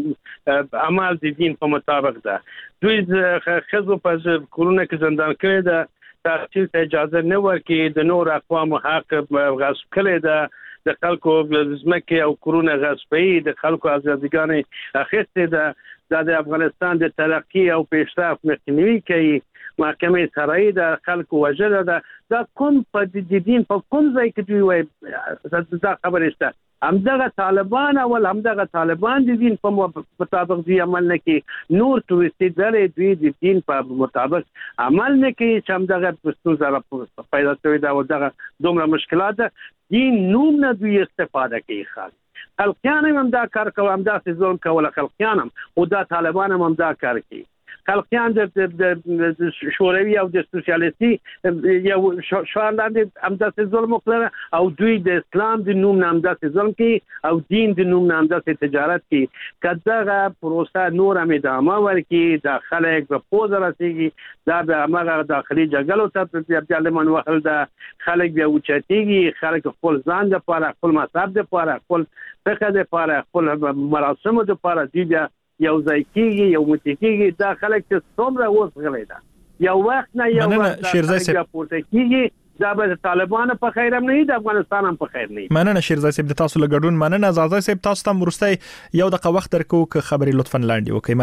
عمل د دین په مطابق ده. دوی خزو په کورونه کې زندان کړي ده تحصیل ته اجازه نه ورکړي د نور اقوام حق غصب کړي ده د خلکو زمکه او کورونه غصبي د خلکو ازادګانې اخیسته ده د افغانستان د ترقی او پیشرفت مخنیوي کوي. محکمه شرعي د خلکو وجره ده کوم په دین په کوم ځای کې دوی وایي دا خبره شته. همدغه طالبان او همدغه طالبان د دین په مطابق دی عمل نه کوي. نور توریستي ډلې دوی د دین په مطابق عمل نه کوي چې همدغه ستونزه پیدا شوې ده او دغه دومره مشکلات ده. دین نوم نه دوی استفاده کوي. خلقیان هم دا کار کوي هم دا ظلم کوي خلقیان هم او دا طالبان هم دا کار کوي. خلقیان د شوروي او د سوسیالیستي یو شوان لاندې همداسې ظلم وکړه او دوی د اسلام د نوم نه همداسې ظلم کوي او دین د نوم نه همداسې تجارت کوي. که دغه پروسه نور هم ادامه ورکړي دا خلک به پوزه رسېږي دا به همغه داخلي جګړو ته بیا لمن وهل ده. خلک بیا اوچتېږي. خلک خپل ځان دپاره خپل مذهب دپاره خپل فقه دپاره خپل مراسمو دپاره دوی بیا یو ځای کېږي یو متکېږي. دا خلک چې څومره اوس غلی ده یو وخت نه یو وخت دا پورته کېږي دا به طالبانو په خیر هم نه د افغانستان هم په خیر نه. مننه شیرزای صاحب د تاسو له ګډون. مننه زازای صاحب تاسو ته ورسته یو دقیقه وخت درکو که خبرې لطفا لاندې وکړئ.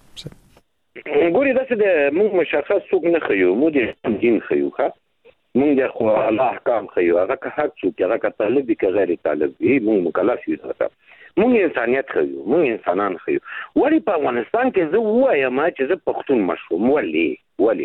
مننه. ګوري داسې د موږ مشخص څوک نه خيو موږ د دین خيو ښه موږ خو الله احکام خيو هغه که حق څوک هغه که طالب که غیر طالب موږ مکلف یو تاسو موږ انسانيت خيو موږ انسانان خيو. ولی په افغانستان کې زه وایم چې زه پښتون مشوم ولی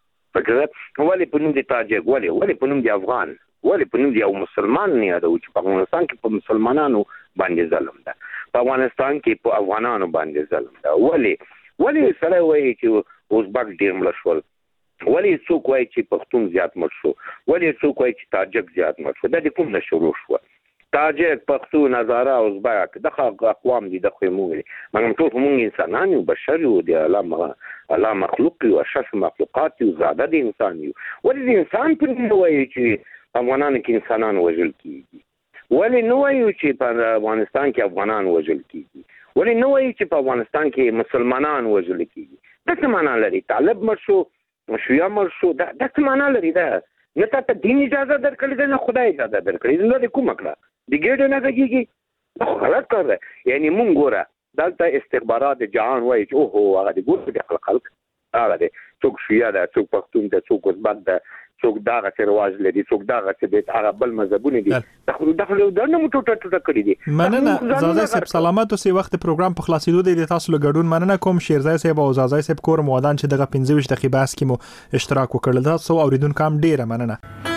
فکر ولی په نوم د تاجک ولی په نوم د افغان ولی په نوم د یو مسلمان نه یادو چې په افغانستان کې په مسلمانانو باندې ظلم ده په افغانستان کې په افغانانو باندې ظلم ده. ولی سره وایي چې اوزبک ډیر مړ شول ولی څوک وایي چې پښتون زیات مړ شو ولی څوک وایي چې تاجک زیات مړ شو. دا د کوم نه شروع شو؟ تاجک پښتون هزاره ازبک دغه اقوام دي دغه موږ مګر ټول موږ انسانان یو بشر یو د الله مخلوق یو اشرف مخلوقات یو زاده د انسان یو. ولې د انسان په نوم وایي چې افغانان کې انسانان وژل کیږي؟ ولې نو وایي چې په افغانستان کې افغانان وژل کیږي؟ ولې نو وایي چې په افغانستان کې مسلمانان وژل کیږي؟ دا څه معنا لري؟ طالب مړ شو شیعه مړ شو دا څه معنا لري؟ دا نه ته دین اجازه درکړي ده نه خدای اجازه درکړي نو د کوم کړه د ګډ نه کېږي دا غلط کار دی. یعنی مونږ ګوره دلته استخبارات جهان وایي چې اوهو هغه د ګوره د خلق هغه دی څوک شیعه ده څوک پښتون ده څوک ازبک ده څوک دغه څه رواج لري څوک دغه څه د هغه بل مذهبونه دي دا نه مو ټوټه کړی دي. مننه زازای صاحب سلامات اوسئ. وخت پروګرام په خلاصېدو دی د تاسو له ګډون مننه کوم. شیرزای صاحب او زازای صاحب کور مودان چې دغه 15 دقیقې بحث کې مو اشتراک وکړل تاسو اوریدونکو هم ډیره مننه.